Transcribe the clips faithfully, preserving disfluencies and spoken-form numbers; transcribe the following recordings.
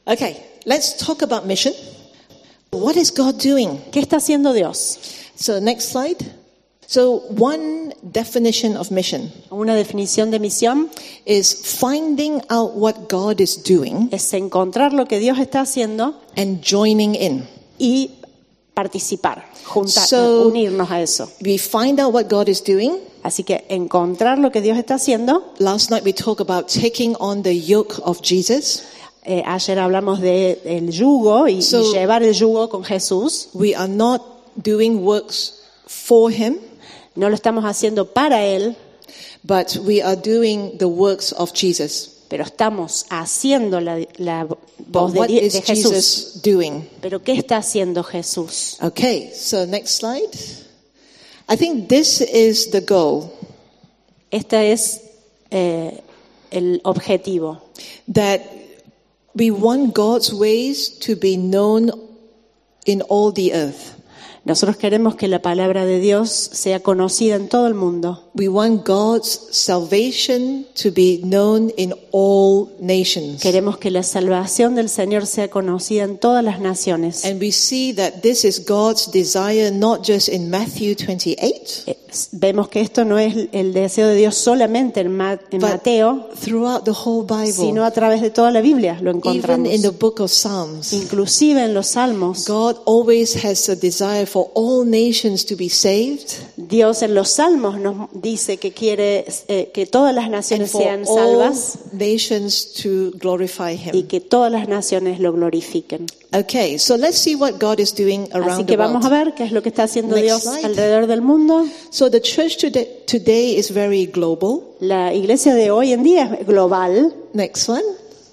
Okay, let's talk about mission. What is God doing? ¿Qué está haciendo Dios? So next slide. So one definition of mission Una definición de misión is finding out what God is doing es encontrar lo que Dios está haciendo and joining in. y participar, juntar, So- unirnos a eso. We find out what God is doing. Así que encontrar lo que Dios está haciendo. Last night we talked about taking on the yoke of Jesus. Eh, ayer hablamos de el yugo y, So- y llevar el yugo con Jesús. We are not doing works for him, No lo estamos haciendo para Él, but we are doing the works of Jesus. pero estamos haciendo la, la But voz de, what de is Jesús. Jesus doing? Pero ¿qué está haciendo Jesús? Okay, so next slide. I think this is the goal, Este es eh, el objetivo. that we want God's ways to be known in all the earth. Nosotros queremos que la palabra de Dios sea conocida en todo el mundo. We want God's salvation to be known in all nations. Queremos que la salvación del Señor sea conocida en todas las naciones. And we see that this is God's desire not just in Matthew twenty-eight, Eh, Vemos que esto no es el deseo de Dios solamente en, Ma- en but Mateo, throughout the whole sino Bible, a través de toda la Biblia lo even encontramos. in the book of Psalms. Inclusive en los Salmos. God always has a desire for all nations to be saved Dios en los Salmos nos dice que quiere eh, que todas las and naciones for sean all salvas nations to glorify y him. que todas las naciones lo glorifiquen. Okay, so let's see what God is doing Así around que the vamos a world. ver qué es lo que está haciendo Next Dios slide. alrededor del mundo. So the church today, today is very global. La iglesia de hoy en día es global. Next one.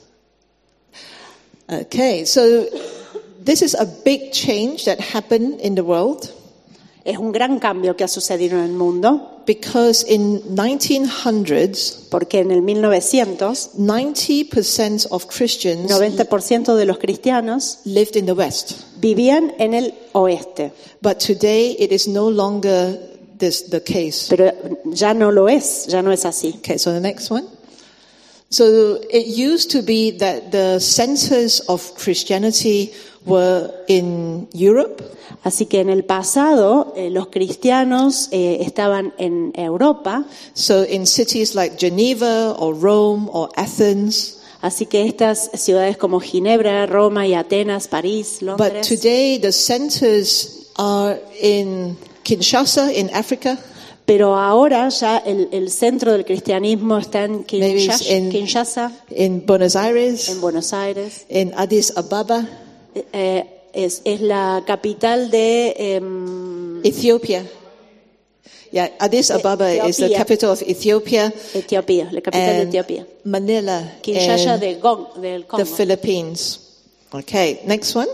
Okay, so this is a big change that happened in the world Es un gran cambio que ha sucedido en el mundo because in nineteen hundreds, porque en el mil novecientos, ninety percent of Christians noventa por ciento de los cristianos lived in the West. vivían en el oeste, But today it is no longer this the case. pero ya no lo es, ya no es así. Okay, so the next one. So it used to be that the centers of Christianity were in Europe, Así que en el pasado eh, los cristianos eh, estaban en Europa, so in cities like Geneva or Rome or Athens. así que estas ciudades como Ginebra, Roma y Atenas, París, But Londres. today the centers are in Kinshasa in Africa, Pero ahora ya el, el centro del cristianismo está en Maybe it's Kinshasa, in- Kinshasa, in Buenos Aires, en Buenos Aires. in Addis Ababa, Eh, eh, es, es la capital de em, Ethiopia. Yeah, Addis Ababa is the Ethiopia. capital of Ethiopia. Etiopía, la capital de and Etiopía. Manila Kinshasa in de Gong, del the Congo. Philippines. Okay, next one.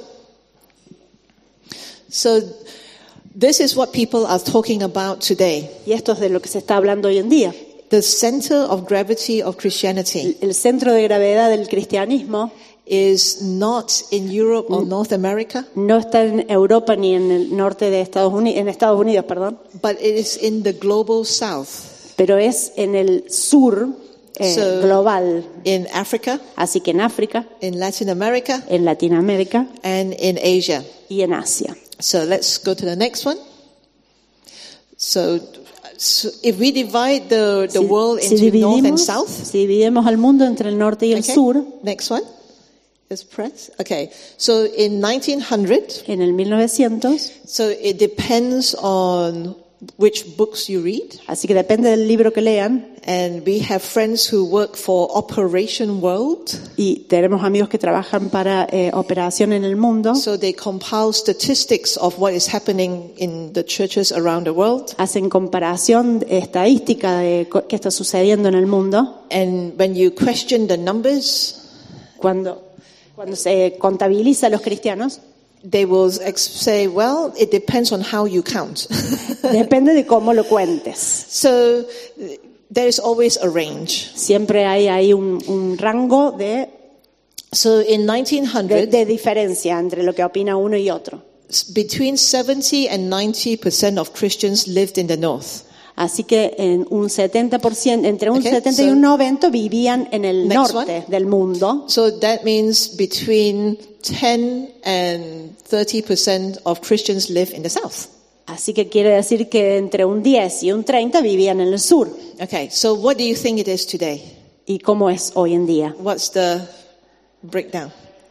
So this is what people are talking about today. Y esto es de lo que se está hablando hoy en día. The center of gravity of Christianity El, el centro de gravedad del cristianismo is not in Europe or North America, no está en Europa ni en el norte de Estados Unidos, en Estados Unidos, perdón, but it is in the global south, pero es en el sur eh, So- global. in Africa, Así que en África, in Latin America, en Latinoamérica and in Asia. y en Asia. So let's go to the next one. So, so if we divide the, the Si- world si into north and dividimos, south, si dividimos al mundo entre el norte y el okay, sur, next one is press. Okay, so in nineteen hundred, en el mil novecientos, so it depends on which books you read, así que depende del libro que lean, and we have friends who work for Operation World, y tenemos amigos que trabajan para eh, Operación en el Mundo, so they compile statistics of what is happening in the churches around the world, hacen comparación estadística de co- qué está sucediendo en el mundo. and when you question the numbers, Cuando, cuando se contabiliza a los cristianos, they will ex- say, well, it depends on how you count. depende de cómo lo cuentes. So there is always a range. Siempre hay ahí un, un rango de, So in nineteen de, hundred, de diferencia entre lo que opina uno y otro. between seventy and ninety percent of Christians lived in the north. Así que en un setenta por ciento, entre un Okay, setenta y so- un noventa vivían en el Next norte one. del mundo. So that means between ten and thirty percent of Christians live in the south. Así que quiere decir que entre un diez y un treinta vivían en el sur. Okay, so what do you think it is today? ¿Y cómo es hoy en día? What's the breakdown?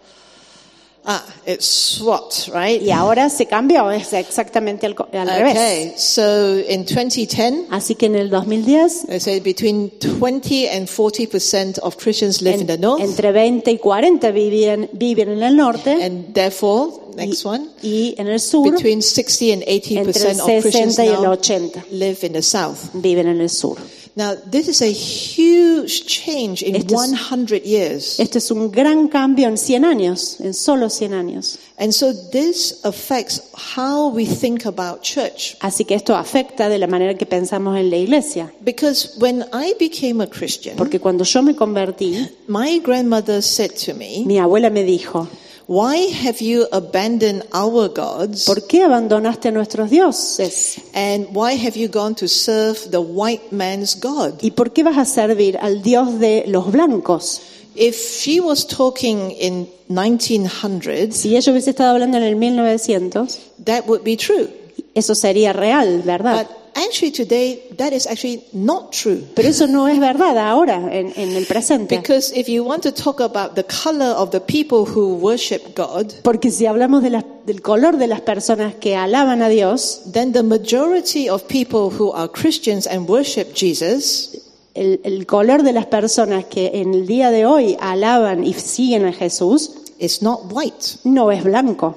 Ah, it's SWAT, right? Y ahora se cambió, es exactamente al, co- al revés. Okay, so in twenty ten, Así que en el dos mil diez, they say between twenty and forty percent of Christians live in the en- north, entre veinte y cuarenta vivían, viven en el norte and therefore, next y, one, y en el sur between sixty and eighty entre percent el of Christians sesenta y el now ochenta live in the south. viven en el sur. Now, this is a huge change in Esto es- one hundred years. Esto es un gran cambio en cien años, en solo cien años. And so this affects how we think about church. Así que esto afecta de la manera que pensamos en la iglesia. Because when I became a Christian, Porque cuando yo me convertí, my grandmother said to me, mi abuela me dijo, "Why have you abandoned our gods? ¿por qué abandonaste a nuestros dioses? And why have you gone to serve the white man's God?" ¿Y por qué vas a servir al Dios de los blancos? If she was talking in nineteen hundred, Si ella hubiese estado hablando en el mil novecientos, that would be true. eso sería real, ¿verdad? But actually today, that is actually not true. Pero eso no es verdad ahora, en, en el presente. Because if you want to talk about the color of the people who worship God, Porque si hablamos de la- del color de las personas que alaban a Dios, then the majority of people who are Christians and worship Jesus el, el color de las personas que en el día de hoy alaban y siguen a Jesús is not white. no es blanco.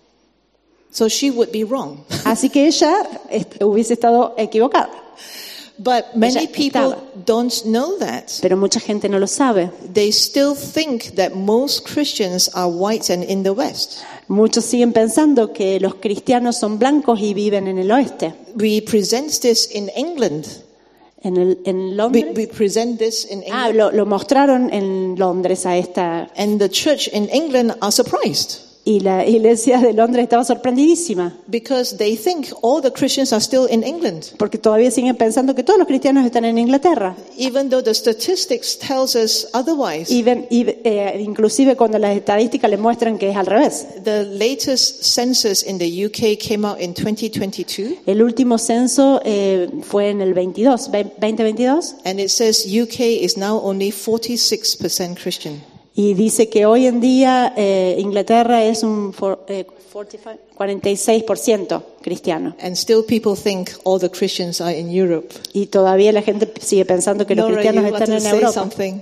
So she would be wrong. Así que ella est- hubiese estado equivocada. But many Ella people estaba. don't know that. Pero mucha gente no lo sabe. They still think that most Christians are white and in the West. Muchos siguen pensando que los cristianos son blancos y viven en el oeste. We present this in England. En, el, en We, Londres. we present this in Ah, England. lo, lo mostraron en Londres a esta. And the church in England are surprised Y la iglesia de Londres estaba sorprendidísima. because they think all the Christians are still in England. Porque todavía siguen pensando que todos los cristianos están en Inglaterra. Even though the statistics tells us otherwise. Y ven- y, eh, inclusive cuando las estadísticas le muestran que es al revés. The latest census in the U K came out in twenty twenty-two, El último censo eh, fue en el veintidós, ve- veinte veintidós, and it says U K is now only forty-six percent Christian. y dice que hoy en día eh, Inglaterra es un for- eh, cuarenta y seis por ciento cristiano. And still people think all the Christians are in Europe. Y todavía la gente sigue pensando que los Nora, cristianos you want están to en say Europa. something?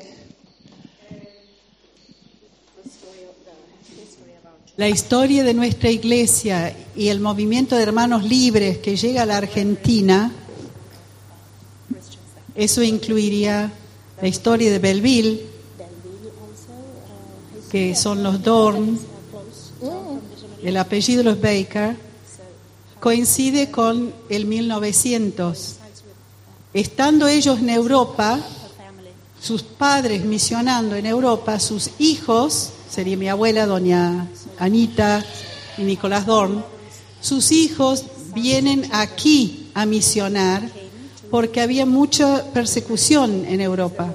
La historia de nuestra iglesia y el movimiento de hermanos libres que llega a la Argentina, eso incluiría la historia de Belleville, que son los Dorn, el apellido de los Baker, coincide con el mil novecientos. Estando ellos en Europa, sus padres misionando en Europa, sus hijos, sería mi abuela, doña Anita y Nicolás Dorn, sus hijos vienen aquí a misionar porque había mucha persecución en Europa.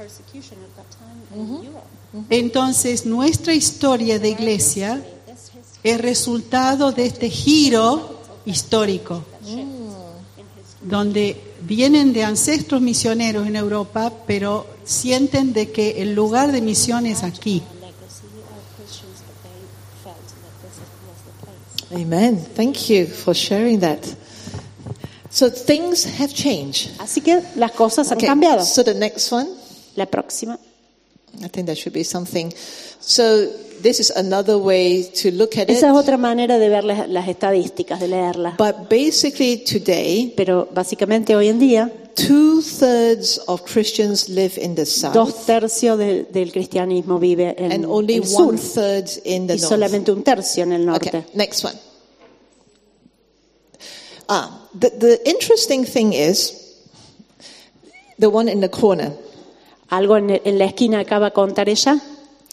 Entonces, nuestra historia de iglesia es resultado de este giro histórico, donde vienen de ancestros misioneros en Europa, pero sienten de que el lugar de misión es aquí. Amen. Thank you for sharing that. So things have changed. Así que las cosas han Okay, cambiado. so the next one, La próxima. I think that should be something. So this is another way to look at it. Esa es otra manera de ver las, las estadísticas, de leerlas. But basically today, Pero básicamente hoy en día, two thirds of Christians live in the south dos tercios de- del cristianismo vive en and only el sur one third in the y north. solamente un tercio en el norte. Okay, next one. Ah, the, the interesting thing is the one in the corner. Algo en, en la esquina acaba de contar ella.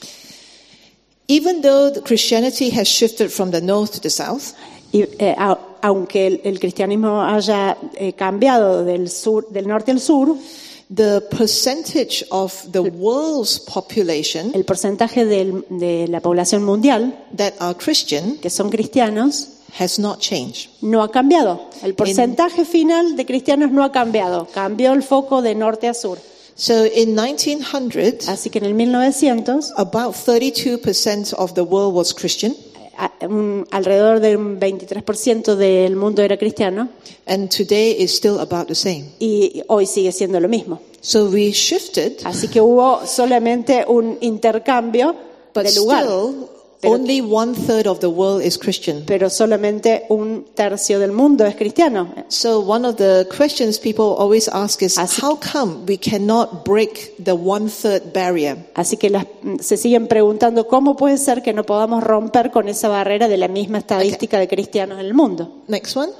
Even though the Christianity has shifted from the north to the south, Y, eh, a- aunque el, el cristianismo haya eh, cambiado del sur, del norte al sur, the percentage of the world's population el porcentaje del, de la población mundial that are Christian que son cristianos has not changed. no ha cambiado. El porcentaje final de cristianos no ha cambiado. Cambió el foco de norte a sur. So in nineteen hundred, Así que en el mil novecientos, about thirty-two percent of the world was Christian, a- un- alrededor del veintitrés por ciento del mundo era cristiano and today is still about the same. y hoy sigue siendo lo mismo. So we shifted, Así que hubo solamente un intercambio but de lugar, still Pero- only one third of the world is Christian. pero solamente un tercio del mundo es cristiano. So one of the questions people always ask is, Así- how come we cannot break the one third barrier? Así que las- se siguen preguntando cómo puede ser que no podamos romper con esa barrera de la misma estadística de cristianos en el mundo. Next one.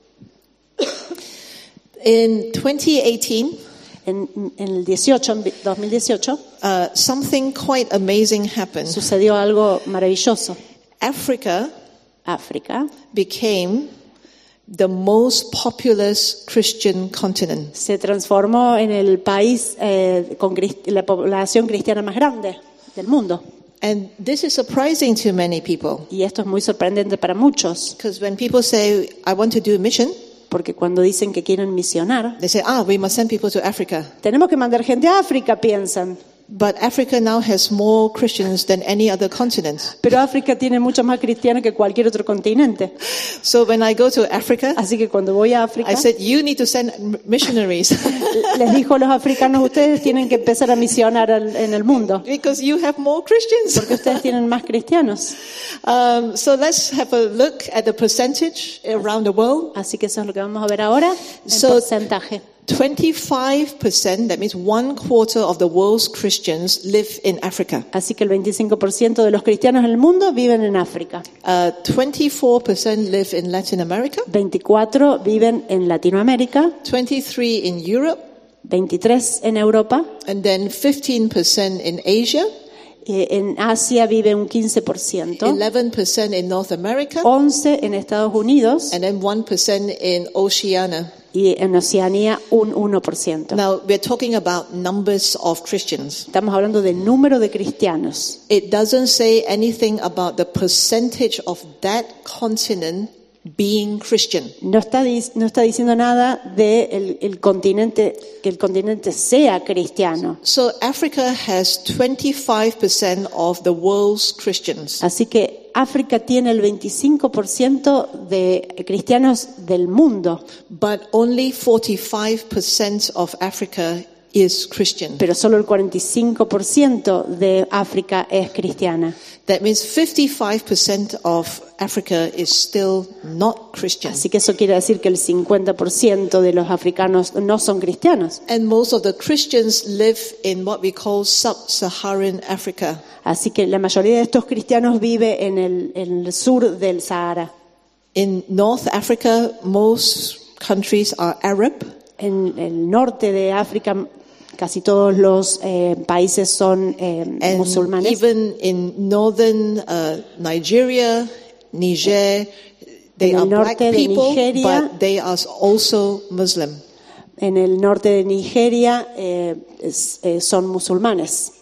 In twenty eighteen, En, en el dieciocho, en dos mil dieciocho, uh, something quite amazing happened. sucedió algo maravilloso. Africa África became the most populous Christian continent. se transformó en el país eh, con crist- la población cristiana más grande del mundo. And this is surprising to many people, Y esto es muy sorprendente para muchos, because when people say, I want to do a mission, porque cuando dicen que quieren misionar, they say, ah, we must send people to Africa. tenemos que mandar gente a África, piensan. But Africa now has more Christians than any other continent. Pero África tiene muchos más cristianos que cualquier otro continente. So when I go to Africa, Así que cuando voy a África, I said, you need to send m- missionaries les dijo a los africanos, ustedes tienen que empezar a misionar al- en el mundo, because you have more Christians. porque ustedes tienen más cristianos. Um, so let's have a look at the percentage around the world. Así que eso es lo que vamos a ver ahora, en So- porcentaje. twenty-five percent, that means one quarter of the world's Christians live in Africa. Así que el veinticinco por ciento de los cristianos en el mundo viven en África. Uh, twenty-four percent live in Latin America, veinticuatro viven en Latinoamérica, twenty-three in Europe, veintitrés en Europa, and then fifteen percent in Asia, eh, en Asia vive un quince por ciento, eleven percent in North America, once en Estados Unidos and then one percent in Oceania. y en Oceanía un uno por ciento. Now, we're talking about numbers of Christians. Estamos hablando del número de cristianos. It doesn't say anything about the percentage of that continent being Christian. No está, di- no está diciendo nada de el, el continente, que el continente sea cristiano. So Africa has twenty-five percent of the world's Christians. Así que África tiene el veinticinco por ciento de cristianos del mundo, But only forty-five percent of Africa is Christian. pero solo el cuarenta y cinco por ciento de África es cristiana. That means fifty-five percent of Africa is still not Christian. Así que eso quiere decir que el cincuenta por ciento de los africanos no son cristianos. And most of the Christians live in what we call sub-Saharan Africa. Así que la mayoría de estos cristianos vive en el, en el sur del Sahara. In North Africa, most countries are Arab. En el norte de África casi todos los eh, países son eh, And musulmanes. even in northern uh, Nigeria, Niger, they En el are black norte de people, Nigeria- but they are also Muslim. En el norte de Nigeria eh, es- eh, son musulmanes.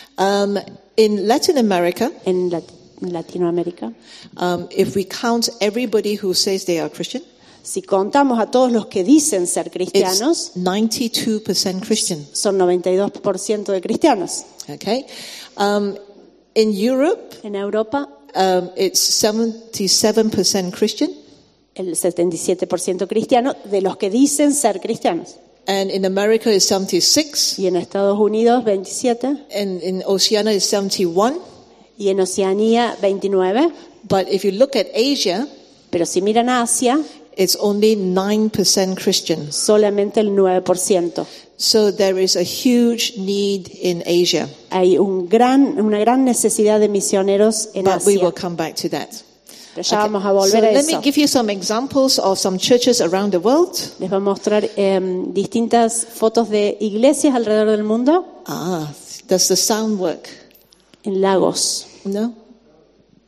Um, in Latin America, En Lat- en Latinoamérica, um, if we count everybody who says they are Christian, si contamos a todos los que dicen ser cristianos, it's ninety-two percent Christian. son noventa y dos por ciento de cristianos. Okay, um, in Europe, En Europa, um, it's seventy-seven percent Christian, el setenta y siete por ciento cristiano de los que dicen ser cristianos. and in America it's seventy-six, Y en Estados Unidos, veintisiete. and in Oceania it's seventy-one. Y en Oceanía, veintinueve. But if you look at Asia, Pero si miran a Asia, it's only nine percent Christian. solamente el nueve por ciento. So there is a huge need in Asia, Hay un gran, una gran necesidad de misioneros en but we Asia. will come back to that. Pero ya Okay. vamos a So volver a let me eso. give you some examples of some churches around the world. Les voy a mostrar eh, distintas fotos de iglesias alrededor del mundo Ah, does the sound work? en lagos. No?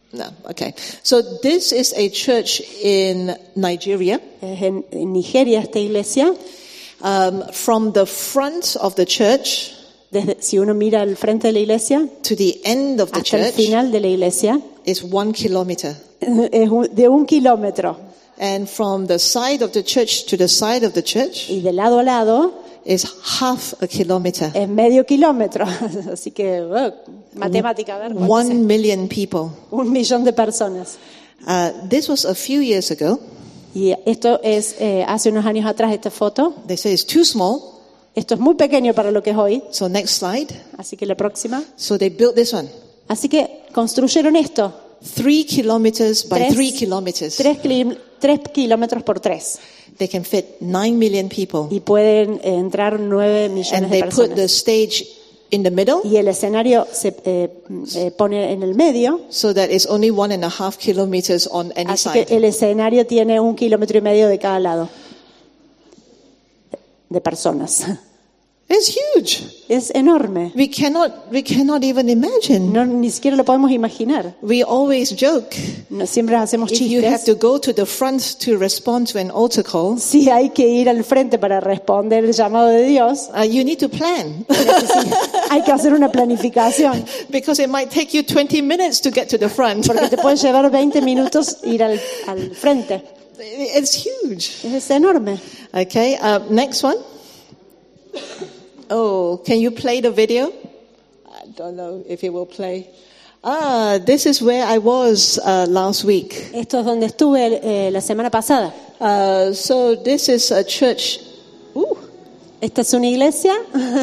No, okay. So this is a church in Nigeria. Es en, en Nigeria esta iglesia. Um, from the front of the church Desde, si uno mira al frente de la iglesia to the end of the hasta el church final de la iglesia, is one kilometer. es un- de un kilómetro. And from the side of the church to the side of the church Y de lado a lado is half a kilometer. es medio kilómetro. Así que, uh, matemática, a ver, ¿cuánto One es? million people. Un millón de personas. Uh, this was a few years ago. Y esto es, eh, hace unos años atrás, esta foto. They say it's too small. Esto es muy pequeño para lo que es hoy. So next slide. Así que la próxima. So they built this one. Así que construyeron esto. Three kilometers by Tres- three kilometers. Tres, kil- tres kilómetros por tres. They can fit nine million people. Y pueden eh, entrar nueve millones And de they put the personas. stage in the middle Y el escenario se eh, eh, pone en el medio. so that it's only one and a half kilometers on any Así que side. el escenario tiene un kilómetro y medio de cada lado. De personas. It's huge. Es enorme. We cannot, we cannot even imagine. No, ni siquiera lo podemos imaginar. We always joke. No, siempre hacemos If you have chistes. to go to the front to respond to an altar call, Si hay que ir al frente para responder el llamado de Dios, uh, you need to plan hay que hacer una planificación. because it might take you twenty minutes to get to the front. Porque te puede llevar veinte minutos ir al, al frente. It's huge. Es enorme. Okay, uh, next one. Oh, can you play the video? I don't know if it will play. Ah, this is where I was uh, last week. Esto es donde estuve eh, la semana pasada. Uh, so this is a church. Ooh. Esta es una iglesia.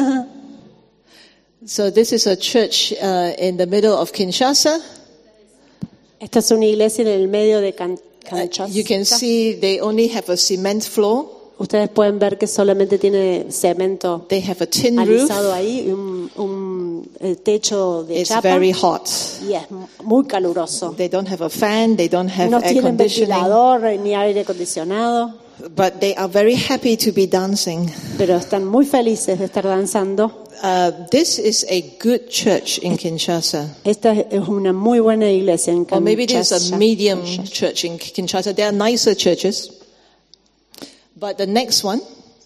So this is a church uh, in the middle of Kinshasa. Esta es una iglesia en el medio de Can- Uh, Kinshasa. you can see they only have a cement floor. Ustedes pueden ver que solamente tiene cemento They have a tin roof. alisado ahí, y un, un el techo de It's chapa, very hot. y es muy caluroso. They don't have a fan. They don't have No air tienen conditioning. ventilador ni aire acondicionado, But they are very happy to be dancing. pero están muy felices de estar danzando. Uh, this is a good church in Kinshasa. Esta es una muy buena iglesia en Or maybe it is Kinshasa. a medium church in Kinshasa. There are nicer churches. But the next one,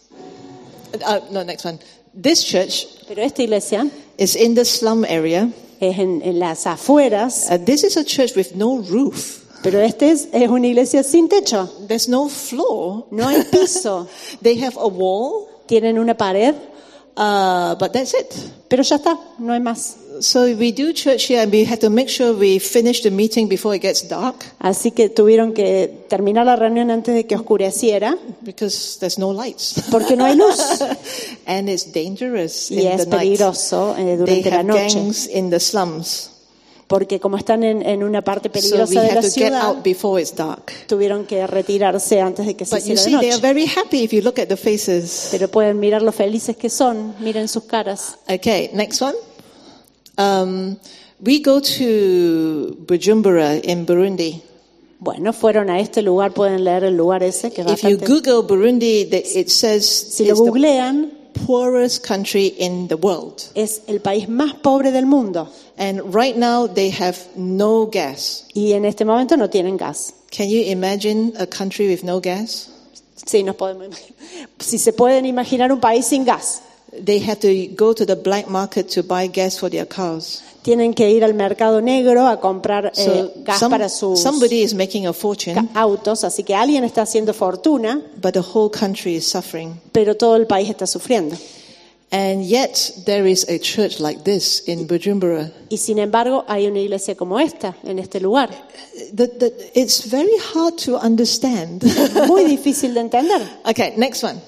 uh, no, next one. This church Pero esta iglesia is in the slum area. es en, en las afueras, Uh, this is a church with no roof. pero esta es, es una iglesia sin techo. There's no floor. No hay piso. They have a wall, Tienen una pared, uh, but that's it. pero ya está, no hay más. So we do church here, and we have to make sure we finish the meeting before it gets dark, Así que tuvieron que terminar la reunión antes de que oscureciera, because there's no lights. porque no hay luz. And it's dangerous Y in es the night. peligroso eh, They durante la have noche, gangs in the slums. porque como están en, en una parte So we peligrosa de have la to get ciudad, out before it's dark. tuvieron que retirarse antes de que se But you hiciera de see, they are noche. very happy if you look at the faces. Pero pueden mirar lo felices que son, miren sus caras. Okay, next one. Um, we go to Bujumbura in Burundi. Bueno, fueron a este lugar, pueden leer el lugar ese, que es If you bastante... Google Burundi, the- it says Si lo it's the googlean, poorest country in the world. es el país más pobre del mundo. And right now they have no gas. Y en este momento no tienen gas. Can you imagine a country with no gas? Sí, nos podemos... Si se pueden imaginar un país sin gas. They have to go to the black market to buy gas for their cars. Tienen que ir al mercado negro a comprar So eh, gas some- para sus somebody is making a fortune, ca- autos, así que alguien está haciendo fortuna, but the whole country is suffering. pero todo el país está sufriendo. And yet there is a church like this in Bujumbura. Y sin embargo, hay una iglesia como esta, en este lugar. The, the, it's very hard to understand. Muy difícil de entender. Okay, next one.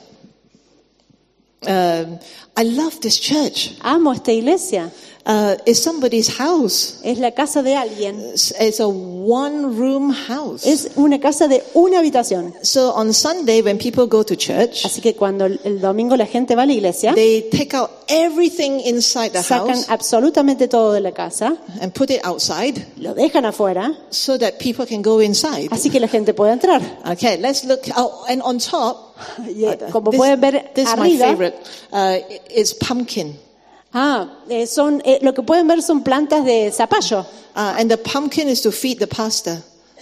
Um, I love this church. Amo esta iglesia. Uh, it's somebody's house. Es la casa de alguien. It's, it's a one-room house. Es una casa de una habitación. So on Sunday, when people go to church, Así que cuando el el domingo la gente va a la iglesia, they take out everything inside the sacan house absolutamente todo de la casa, and put it outside lo dejan afuera, so that people can go inside. así que la gente puede entrar. Okay, let's look. Oh, and on top, Y, eh, uh, como this, pueden ver this is my arriba, favorite. Uh, it's pumpkin. Ah, eh, son, eh, lo que pueden ver son plantas de zapallo. Uh, and the pumpkin is to feed the pastor.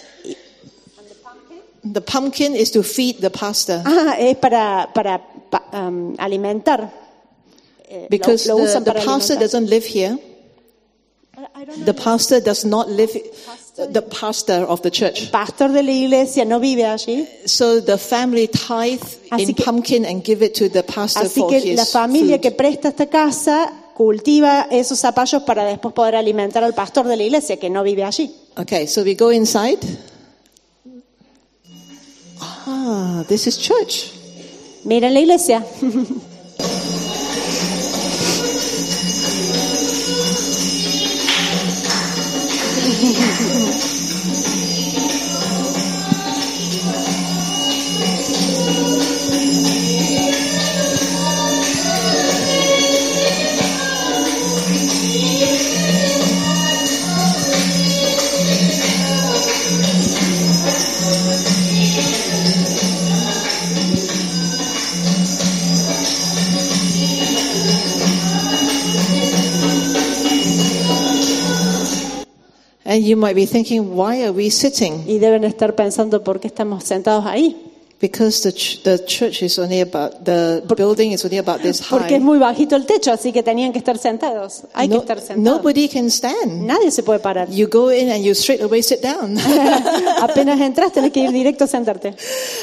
The pumpkin is to feed the pastor. Ah, es para, para pa, um, alimentar. Eh, Because lo, lo the, usan the para pastor alimentar. doesn't live here. I don't know. The pastor does not live, the pastor of the church. El pastor de la iglesia no vive allí. So the family tithe Así in que- pumpkin and give it to the pastor Así for que his la familia food. que presta esta casa cultiva esos zapallos para después poder alimentar al pastor de la iglesia que no vive allí. Okay, so we go inside. Ah, this is church. Miren la iglesia. And you might be thinking, why are we sitting? Y deben estar pensando por qué estamos sentados ahí. Because the ch- the church is only about, the building is only about this Porque es high. muy bajito el techo, así que tenían que estar sentados. Hay que No- estar sentados. nobody can stand. Nadie se puede parar. You go in and you straight away sit down. Apenas entras, tenés que ir directo a sentarte.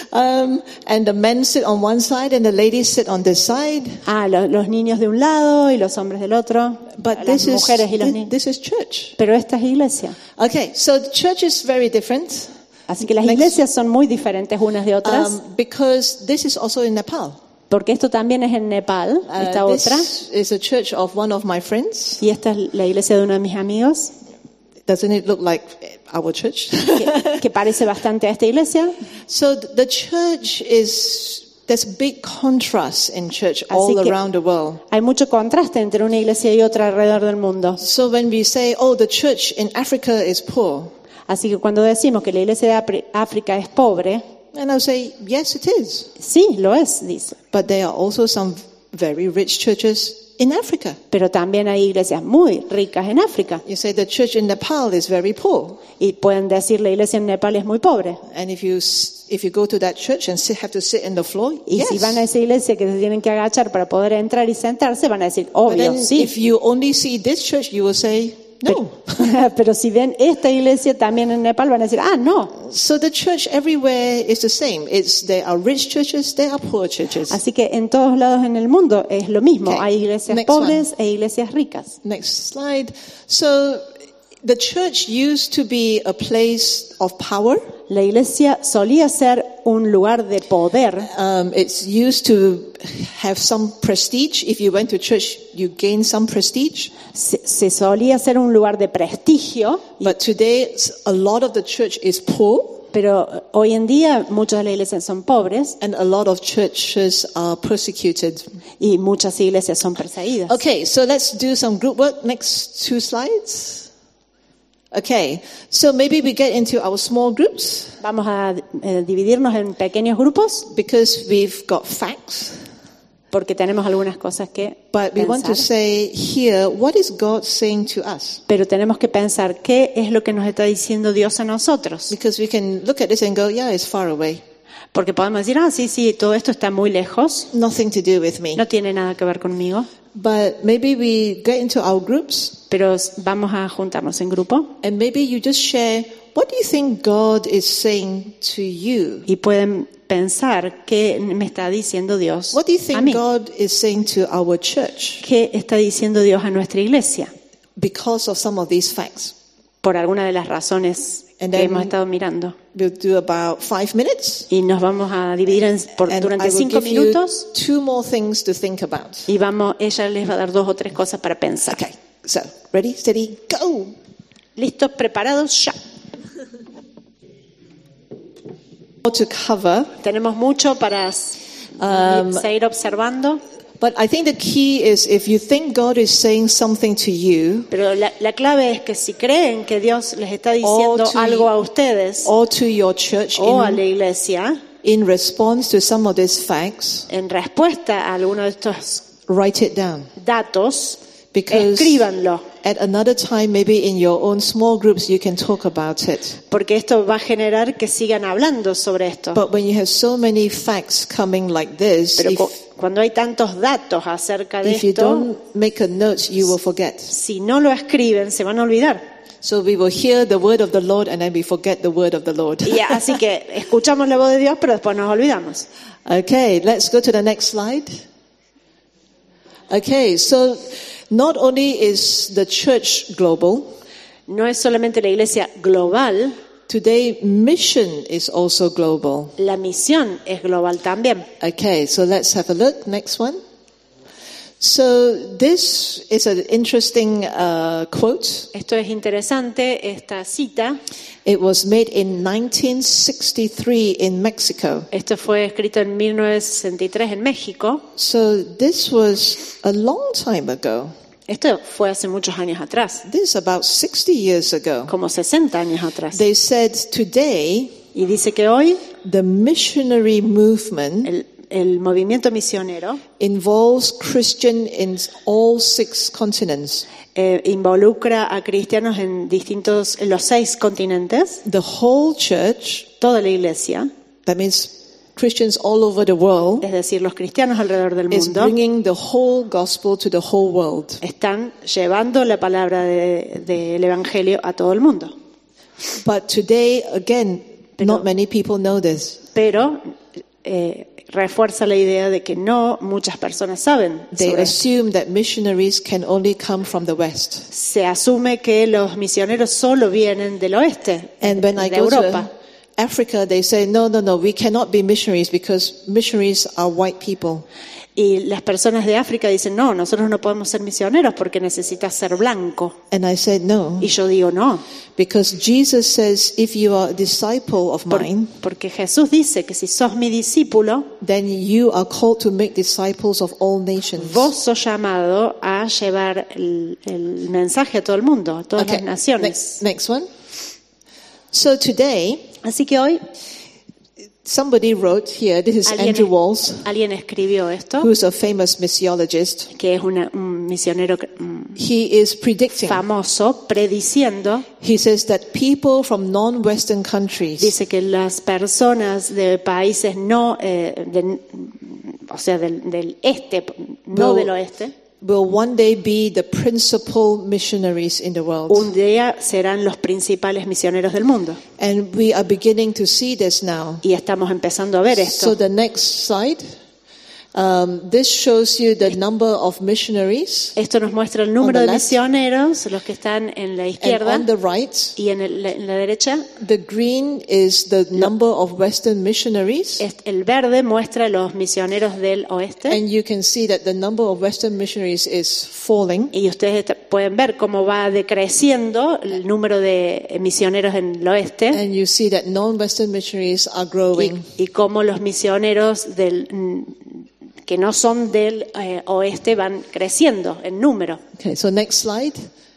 um, and the men sit on one side and the ladies sit on this side. Ah, lo- los niños de un lado y los hombres del otro. But Las this is, mujeres y los thi- niños. this is church. Pero esta es iglesia. Okay, so the church is very different. Así que las Next. iglesias son muy diferentes unas de otras. Um, because this is also in Nepal. Porque esto también es en Nepal, Uh, esta otra. this is a church of one of my friends. Y esta es la iglesia de uno de mis amigos, Doesn't it look like our church? que, que parece bastante a esta iglesia. So th- the church is, there's big contrast in church all Así que- around the world. Hay mucho contraste entre una iglesia y otra alrededor del mundo. So when we say, oh, the church in Africa is poor, Así que cuando decimos que la iglesia de Apri- África es pobre, and I'll say, yes, it is. sí, lo es, dice. But there are also some very rich churches in Africa. Pero también hay iglesias muy ricas en África. You say the church in Nepal is very poor. Y pueden decir la iglesia en Nepal es muy pobre. And if you, s- if you go to that church and sit, have to sit in the floor, Y yes. si van a esa iglesia que se tienen que agachar para poder entrar y sentarse, van a decir, But obvio, then sí. if you only see this church, you will say, no. Pero si ven esta iglesia también en Nepal, van a decir, ah, no. So the church everywhere is the same. It's, there are rich churches, there are poor churches. Así que en todos lados en el mundo es lo mismo. Okay. Hay iglesias Next pobres e iglesias ricas. Next slide. So the church used to be a place of power. La iglesia solía ser un lugar de poder. Um, it's used to have some prestige. If you went to church, you gain some prestige. Se, se solía ser un lugar de prestigio, But today, a lot of the church is poor, pero hoy en día muchas de las iglesias son pobres and a lot of churches are persecuted. y muchas iglesias son perseguidas. Okay, so let's do some group work. Next two slides. Okay, so maybe we get into our small groups Vamos a eh, dividirnos en pequeños grupos because we've got facts. porque tenemos algunas cosas que But we want to pensar. say here, what is God saying to us? Pero tenemos que pensar qué es lo que nos está diciendo Dios a nosotros. Because we can look at this and go, yeah, it's far away. Porque podemos decir, ah, sí, sí, todo esto está muy lejos, Nothing to do with me. no tiene nada que ver conmigo. But maybe we get into our groups Pero vamos a juntarnos en grupo and maybe you just share, what do you think God is saying to you? y pueden pensar qué me está diciendo Dios What do you a think mí. God is saying to our church ¿Qué está diciendo Dios a nuestra iglesia? because of some of these facts? Por alguna de las razones And que then- hemos estado mirando. We'll do about five minutes. Y nos vamos a dividir en- por, And I durante will cinco give you minutos two more things to think about. y vamos, ella les va a dar dos o tres cosas para pensar. Okay, so ready, steady, go. ¿Listos? ¿Preparados? Ya. To cover, Tenemos mucho para s- Um, seguir observando, but I think the key is if you think God is saying something to you pero la, la clave es que si creen que Dios les está diciendo to algo you- a ustedes or to your church o a la in, iglesia, in response to some of these facts, en respuesta a alguno de estos write it down. datos, Because escríbanlo, at another time, maybe in your own small groups, you can talk about it. porque esto va a generar que sigan hablando sobre esto. But when you have so many facts coming like this, Pero if, cu- cuando hay tantos datos acerca de if you esto, don't make a note, you will forget. si no lo escriben, se van a olvidar. So we will hear the word of the Lord and then we forget the word of the Lord. Y así que escuchamos la voz de Dios, pero después nos olvidamos. Okay, let's go to the next slide. Okay, so not only is the church global, No es solamente la iglesia global, today mission is also global. la misión es global también. Okay, so let's have a look. Next one. So this is an interesting uh, quote. Esto es interesante, esta cita. It was made in nineteen sixty-three in Mexico. Esto fue escrito en mil novecientos sesenta y tres en México. So this was a long time ago. Esto fue hace muchos años atrás, This is about sixty years ago. como sesenta años atrás. They said today Y dice que hoy the missionary movement el, el movimiento misionero involves Christian in all six continents. eh, involucra a cristianos en distintos, en los seis continentes, The whole church, toda la iglesia, that means Christians all over the world, es decir, los cristianos alrededor del is mundo, bringing the whole gospel to the whole world. están llevando la palabra de- del Evangelio a todo el mundo. But today, again, Pero- not many people know this. Pero eh, refuerza la idea de que no muchas personas saben They sobre esto. assume that missionaries can only come from the West. Se asume que los misioneros solo vienen del oeste, And when I de go Europa. to Africa, they say, no, no, no, we cannot be missionaries because missionaries are white people. Y las personas de África dicen, no, nosotros no podemos ser misioneros porque necesitas ser blanco. And I said, no, Y yo digo, no, because Jesus says, if you are a disciple of por- mine, porque Jesús dice que si sos mi discípulo, then you are called to make disciples of all nations. vos sos llamado a llevar el, el mensaje a todo el mundo, a todas Okay, las naciones. next, next one. So today, Así que hoy somebody wrote here, this is alguien, Andrew Walls, alguien escribió esto, who's a famous missiologist. que es una- un misionero que- mm, He is predicting. famoso, prediciendo, He says that people from non-Western countries dice que las personas de países no, eh, de- o sea, del, del este, no Will- del oeste, will one day be the principal missionaries in the world. un día serán los principales misioneros del mundo. And we are beginning to see this now. Y estamos empezando a ver So esto. the next slide. Um, this shows you the number of missionaries. Esto nos muestra el número On the de left. misioneros, los que están en la And izquierda on the right, y en, el- en la derecha. the green is the number of Western missionaries. Es- El verde muestra los misioneros del oeste. And you can see that the number of Western missionaries is falling. Y ustedes est- pueden ver cómo va decreciendo el número de misioneros en el oeste And you see that non-Western missionaries are growing. y, y cómo los misioneros del, mm, que no son del eh, oeste van creciendo en número. Okay, so next slide.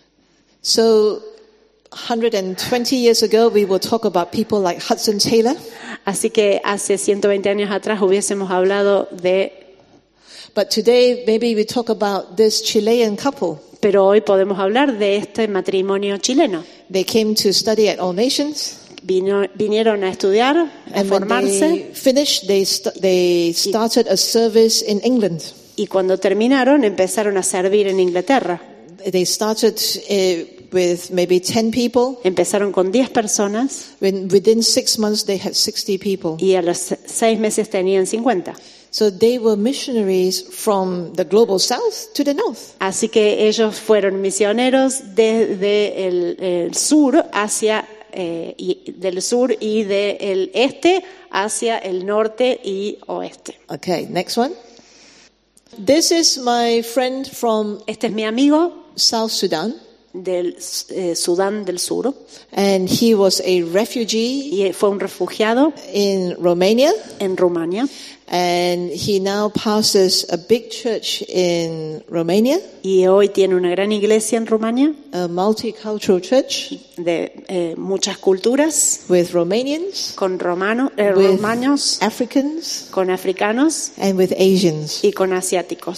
So one hundred twenty years ago, we will talk about people like Hudson Taylor. Así que hace ciento veinte años atrás hubiésemos hablado de, But today, maybe we talk about this Chilean couple. pero hoy podemos hablar de este matrimonio chileno. They came to study at All Nations. Vino- vinieron a estudiar, a And when formarse, they finished, they, st- they started a service in England. y cuando terminaron empezaron a servir en Inglaterra. They started uh, with maybe ten people. Empezaron con diez personas When, within six months, they had sixty people. y a los se- seis meses tenían cincuenta. So they were missionaries from the global south to the north. Así que ellos fueron misioneros desde el, el sur hacia eh, y, del sur y del este hacia el norte y oeste. Okay, next one. This is my friend from Este es mi amigo South Sudan, del eh, Sudán del Sur and he was a refugee y fue un refugiado in Romania, en Rumania and he now pastors a big church in Romania, y hoy tiene una gran iglesia en Rumania a multicultural church de eh, muchas culturas with Romanians, con romanos, eh, with romanos, Africans, con africanos and with Asians. y con asiáticos.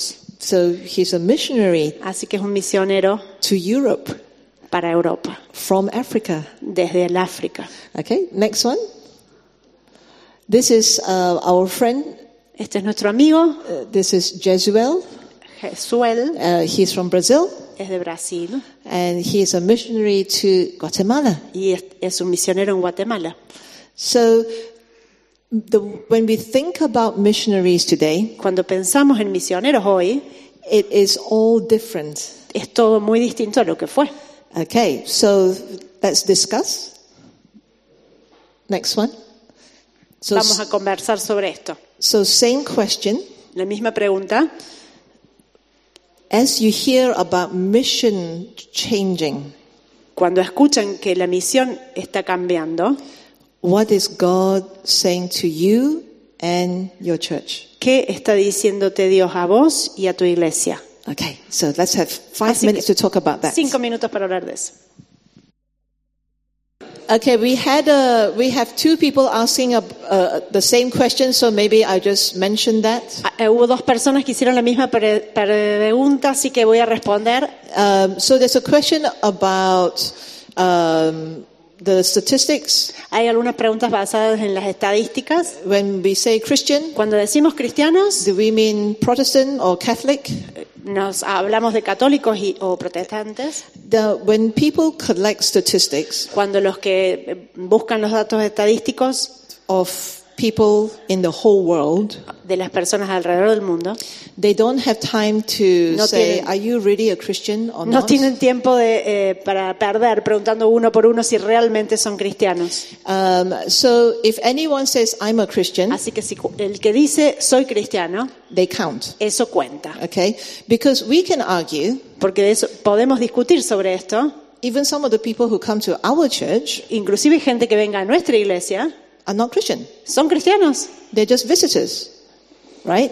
So he's a missionary Así que es un misionero to Europe para Europa, from Africa. desde el África. Okay, next one. This is uh, our friend. Este es nuestro amigo, Uh, this is Jesuel. Jesuel, Uh, he's from Brazil, es de Brasil and he is a missionary to Guatemala. y es, es un misionero en Guatemala. So, the, when we think about missionaries today, Cuando pensamos en misioneros hoy, it is all different. es todo muy distinto a lo que fue. Okay, so let's discuss. Next one. So, Vamos a conversar sobre esto. so same question. La misma pregunta. As you hear about mission changing, Cuando escuchan que la misión está cambiando, what is God saying to you and your church? ¿qué está diciéndote Dios a vos y a tu iglesia? Okay, so let's have five Así minutes que- to talk about that. Cinco minutos para hablar de eso. Okay, we had a, we have two people asking a, uh, the same question, so maybe I just mentioned that. Ah, eh, Hubo dos personas que hicieron la misma pre- pregunta, así que voy a responder. Um, so there's a question about um, the statistics. Hay algunas preguntas basadas en las estadísticas. When we say Christian, Cuando decimos cristianos, do we mean Protestant or Catholic? nos hablamos de católicos y, o protestantes. The, when people collect statistics Cuando los que eh, buscan los datos estadísticos of people in the whole world, de las personas alrededor del mundo, they don't have time to No say, tienen- are you really a Christian or no not? tienen tiempo de, eh, para perder preguntando uno por uno si realmente son cristianos. Um, so if anyone says, I'm a Christian, Así que si cu- el que dice soy cristiano, they count. eso cuenta. Okay? Because we can argue, Porque de eso podemos discutir sobre esto. even some of the people who come to our church Inclusive gente que venga a nuestra iglesia are not Christian. son cristianos They're just visitors, right?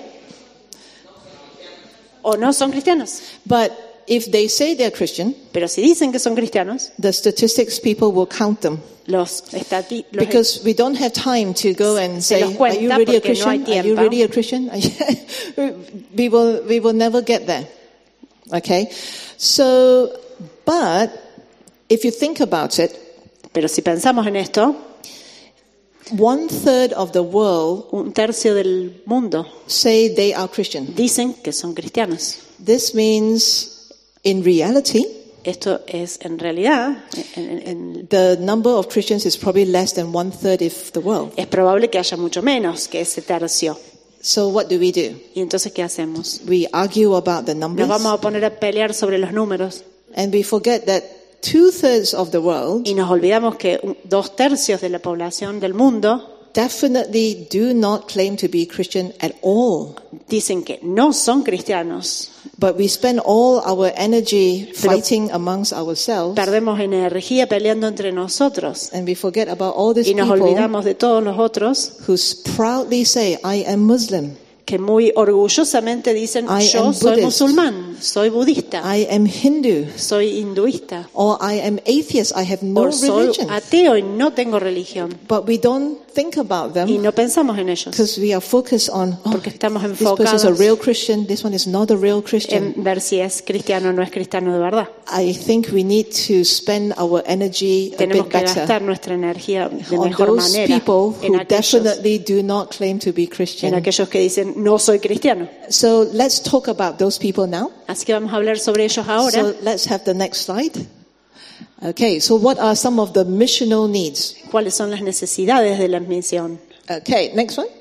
o no son cristianos. But if they say they're Christian, Pero si dicen que son cristianos, the statistics people will count them. los, estati los Because we don't have time to go and Se say, los cuenta are you really a porque no hay Christian? Are you tiempo. really a Christian? we will, we will never get there. Okay? So, but if you think about it, Pero si pensamos en esto, one third of the world un tercio del mundo say they are Christian. dicen que son cristianos. This means, in reality, Esto es en realidad, en- en- en- the number of Christians is probably less than one third of the world. es probable que haya mucho menos que ese tercio. So what do we do? Y entonces, ¿qué hacemos? We argue about the numbers, Nos vamos a poner a pelear sobre los números and we forget that two thirds of the world y nos olvidamos que un- dos tercios de la población del mundo definitely do not claim to be Christian at all. dicen que no son cristianos. But we spend all our energy fighting amongst ourselves, Perdemos energía peleando entre nosotros and we forget about all these y nos people olvidamos de todos los otros who proudly say, I am Muslim, que muy orgullosamente dicen I yo am soy Buddhist. musulmán, soy budista, I am Hindu, soy hinduista or I am atheist, I have no o soy religion. ateo y no tengo religión. But we don't think about Y them no pensamos en ellos because we are focused on, oh, porque estamos this person is a enfocados real Christian, this one is not a real Christian. en ver si es cristiano o no es cristiano de verdad. I think we need to spend our energy a Tenemos bit que better gastar nuestra energía de on mejor those manera people en who aquellos, definitely do not claim to be en Christian. aquellos que dicen no soy cristiano. So let's talk about those people now. Así que vamos a hablar sobre ellos ahora. So let's have the next slide. Okay, so what are some of the missional needs? ¿Cuáles son las necesidades de la misión? Okay, next one.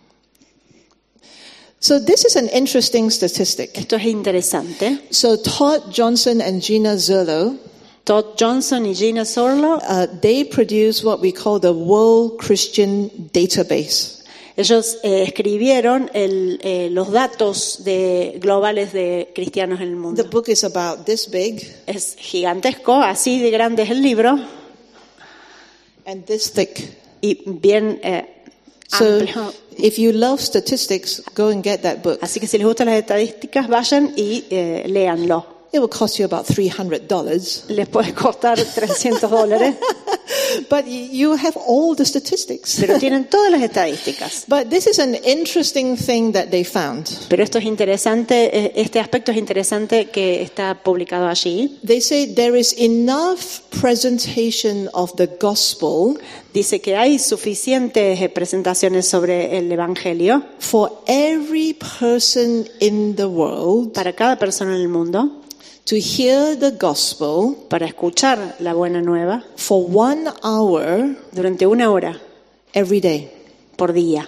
So this is an interesting statistic. Esto es interesante. So Todd Johnson and Gina Zerlo, Todd Johnson y Gina Zorlo, uh, they produce what we call the World Christian Database. ellos eh, escribieron el, eh, los datos de, globales de cristianos en el The mundo. book is about this big Es gigantesco, así de grande es el libro and this thick. y bien eh, So amplio. if you love statistics, go and get that book. Así que si les gustan las estadísticas, vayan y eh, léanlo. It will cost you about three hundred dollars. Les puede costar trescientos dólares. But y- you have all the statistics. pero tienen todas las estadísticas. But this is an interesting thing that they found. Pero esto es interesante, eh, este aspecto es interesante que está publicado allí. They say there is enough presentation of the gospel Dice que hay suficientes eh, presentaciones sobre el Evangelio for every person in the world para cada persona en el mundo, to hear the gospel para escuchar la buena nueva for one hour durante una hora every day. por día.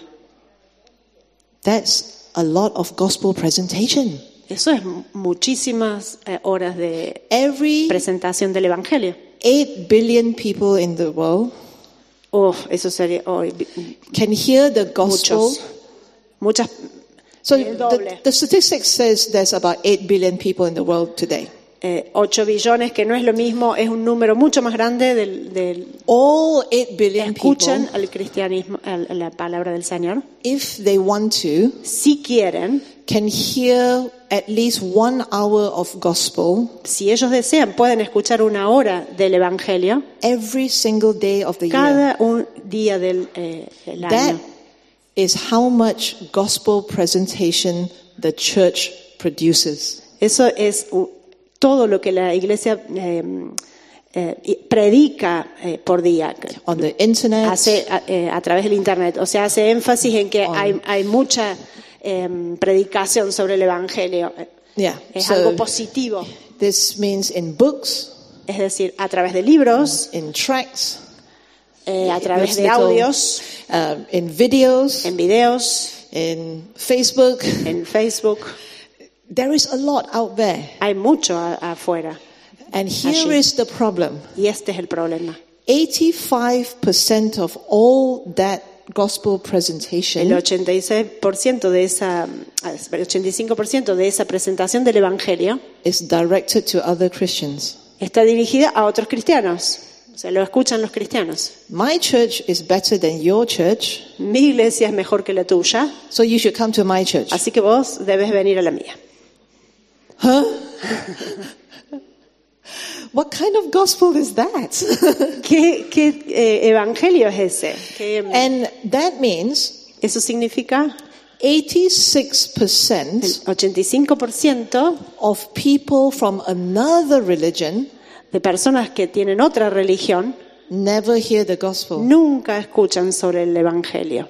That's a lot of gospel presentation. Eso es mu- muchísimas eh, horas de Every presentación del Evangelio. eight billion people in the world Uf, eso sería oh, can hear the gospel. muchos. Muchas. So El doble. the, the statistics says there's about eight billion people in the world today. Eh, ocho billones, que no es lo mismo, es un número mucho más grande del, del All eight billion escuchan people, al cristianismo, a la palabra del Señor. if they want to, Si quieren, can hear at least one hour of gospel si ellos desean, pueden escuchar una hora del Evangelio every single day of the year. cada un día del eh, el That año. is how much gospel presentation the church produces. Eso es uh, todo lo que la iglesia eh, eh, predica eh, por día. On the internet, Hace a, eh, a través del internet, o sea, hace énfasis en que On- hay, hay mucha eh, predicación sobre el Evangelio. yeah. Es So algo positivo, this means in books, es decir, a través de libros, in tracts, eh, a través with de little, audios, um, in videos, en videos, in Facebook. en Facebook. There is a lot out there. Hay mucho a- afuera And here Allí. is the problem. y este es el problema. eighty-five percent of all that gospel El presentation ochenta y seis por ciento de esa, el ochenta y cinco por ciento de esa presentación del Evangelio is directed to other Christians. está dirigida a otros cristianos. O sea, lo escuchan los cristianos. My church is better than your church, Mi iglesia es mejor que la tuya, so you should come to my church. así que vos debes venir a la mía. Huh? What kind of gospel is that? ¿Qué, qué eh, evangelio es ese? ¿Qué, And that means eso significa eighty-six el percent ochenta y cinco por ciento of people from another religion de personas que tienen otra religión never hear the gospel. nunca escuchan sobre el evangelio.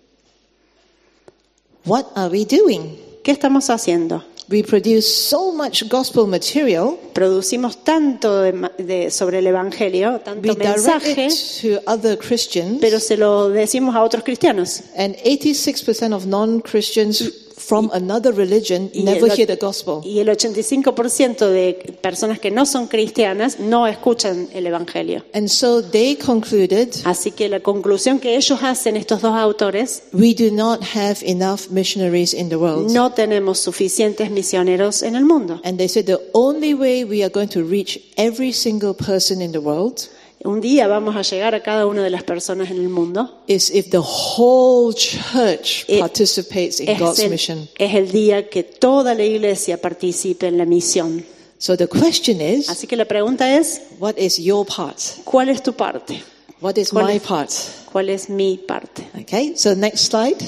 What are we doing? ¿Qué estamos haciendo? We produce so much gospel material, Producimos tanto de, ma- de- sobre el evangelio, tanto we direct mensaje, it to other Christians, pero se lo decimos a otros cristianos. and eighty-six percent of non-Christians from another religion Y never el, hear the gospel. y el ochenta y cinco por ciento de personas que no son cristianas no escuchan el evangelio. And so they concluded, Así que la conclusión que ellos hacen, estos dos autores, we do not have enough missionaries in the world. no tenemos suficientes misioneros en el mundo. And they said the only way we are going to reach every single person in the world Un día vamos a llegar a cada una de las personas en el mundo. is if the whole church Eh, participates in Es God's el, mission. es el día que toda la iglesia participe en la misión. So the question is, Así que la pregunta es, what is your part? ¿cuál es tu parte? What is ¿Cuál my es- part? ¿Cuál es mi parte? Okay, so next slide.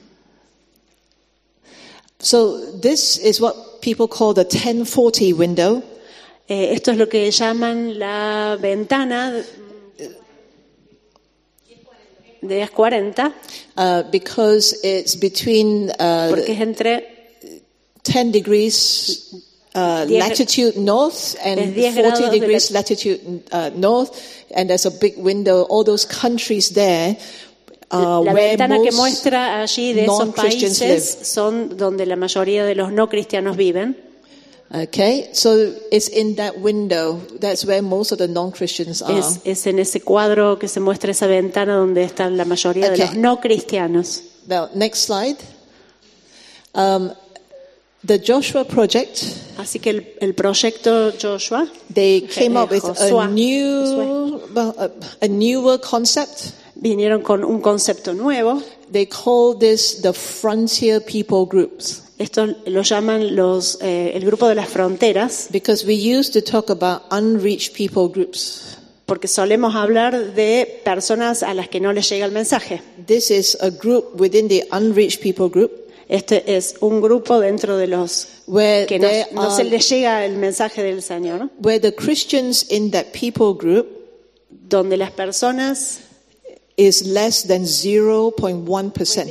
So this is what people call the ten forty window. Eh, esto es lo que llaman la ventana de diez cuarenta, Uh, because it's between uh, porque es entre ten degrees uh, diez- latitude north and es diez forty grados de degrees lat- latitude uh, north, and there's a big window. All those countries there uh, la where ventana que most muestra allí de esos non-Christians países live. son donde la mayoría de los no cristianos viven. Okay, so it's in that window. That's where most of the non-Christians are. Es, es en ese cuadro que se muestra esa ventana donde están la mayoría de Okay. los no cristianos. Now, next slide. Um, the Joshua Project, Así que el, el proyecto Joshua, they came up with Josué. a new, well, a, a newer concept. vinieron con un concepto nuevo. They call this the Frontier People Groups. Esto lo llaman los, eh, el grupo de las fronteras, Because we used to talk about unreached people groups. porque solemos hablar de personas a las que no les llega el mensaje. This is a group within the unreached people group Este es un grupo dentro de los where que no, there no se are, les llega el mensaje del Señor, where the Christians in that people group donde las personas is less than zero point one percent.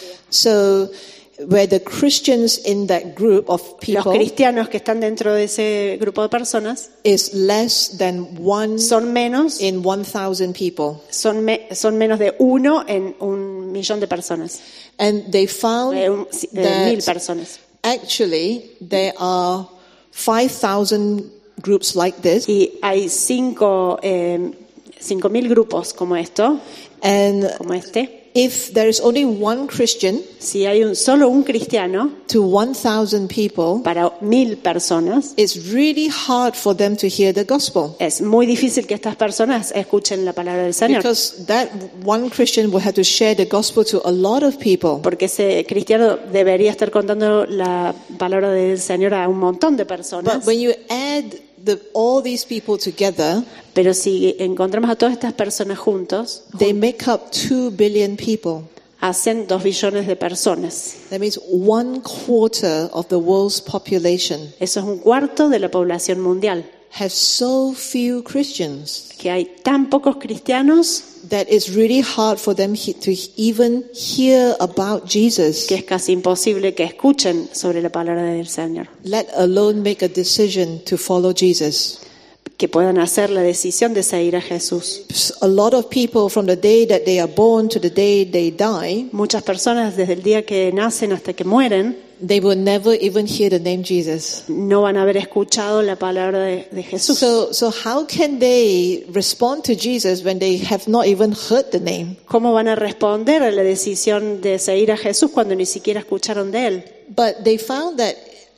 So where the Christians in that group of los people cristianos que están dentro de ese grupo de personas is less than one son menos in one thousand people. son, me- son menos de uno en un millón de personas, And they found eh, un- eh, mil that personas. actually there are five thousand groups like this. Y hay cinco, eh, cinco mil grupos como esto, And como este. if there is only one Christian Si hay un, solo un cristiano to one thousand people, para mil personas, it's really hard for them to hear the gospel. es muy difícil que estas personas escuchen la palabra del Señor. Because that one Christian will have to share the gospel to a lot of people. Porque ese cristiano debería estar contando la palabra del Señor a un montón de personas. But when you add the, all these people together, Pero si encontramos a todas estas personas juntos, they make up two billion people. hacen dos billones de personas. That means one quarter of the world's population Eso es un cuarto de la población mundial. have so few Christians Que hay tan pocos cristianos that it's really hard for them he, to even hear about Jesus, que es casi imposible que escuchen sobre la palabra del Señor. let alone make a decision to follow Jesus. Que puedan hacer la decisión de seguir a Jesús. A lot of people from the day that they are born to the day they die, Muchas personas desde el día que nacen hasta que mueren they will never even hear the name Jesus. no van a haber escuchado la palabra de, de Jesús. So, so how can they respond to Jesus when they have not even heard the name? ¿Cómo van a responder a la decisión de seguir a Jesús cuando ni siquiera escucharon de Él? But they found that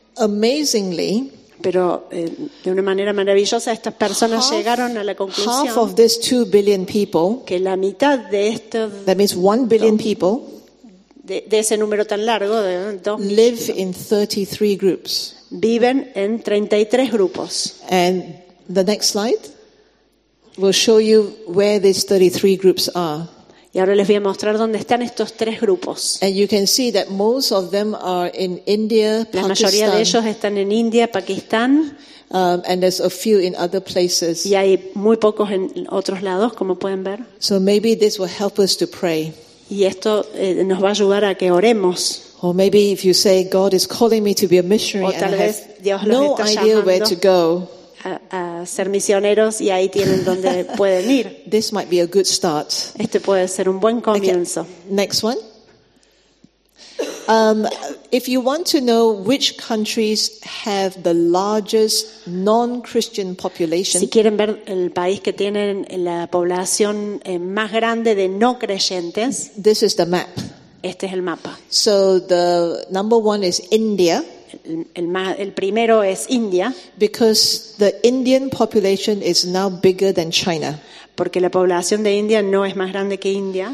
amazingly, Pero eh, de una manera maravillosa estas personas half, llegaron a la half conclusión of these two billion people, que la mitad de estos, that means one billion people, de, de ese número tan largo, de dos, live in thirty-three groups. viven en treinta y tres grupos. And the next slide will show you where these thirty-three groups are. Y ahora les voy a mostrar dónde están estos tres grupos. And you can see that most of them are in India, La mayoría de Pakistan, ellos están en India, Pakistán, um, and there's a few in other places. y hay muy pocos en otros lados, como pueden ver. So maybe this will help us to pray. Y esto eh, nos va a ayudar a que oremos. Or maybe if you say, God is calling me to be a missionary O and tal I vez have Dios los no está idea where llamando. to go, A, a ser misioneros y ahí tienen donde pueden ir. this might be a good start. Este puede ser un buen comienzo. Next one. Um, if you want to know which countries have the largest non-Christian population, Si quieren ver el país que tiene la población eh, más grande de no creyentes, this is the map. este es el mapa. So the number one is India, El, el más- el primero es India, because the Indian population is now bigger than China. porque la población de India no es más grande que India.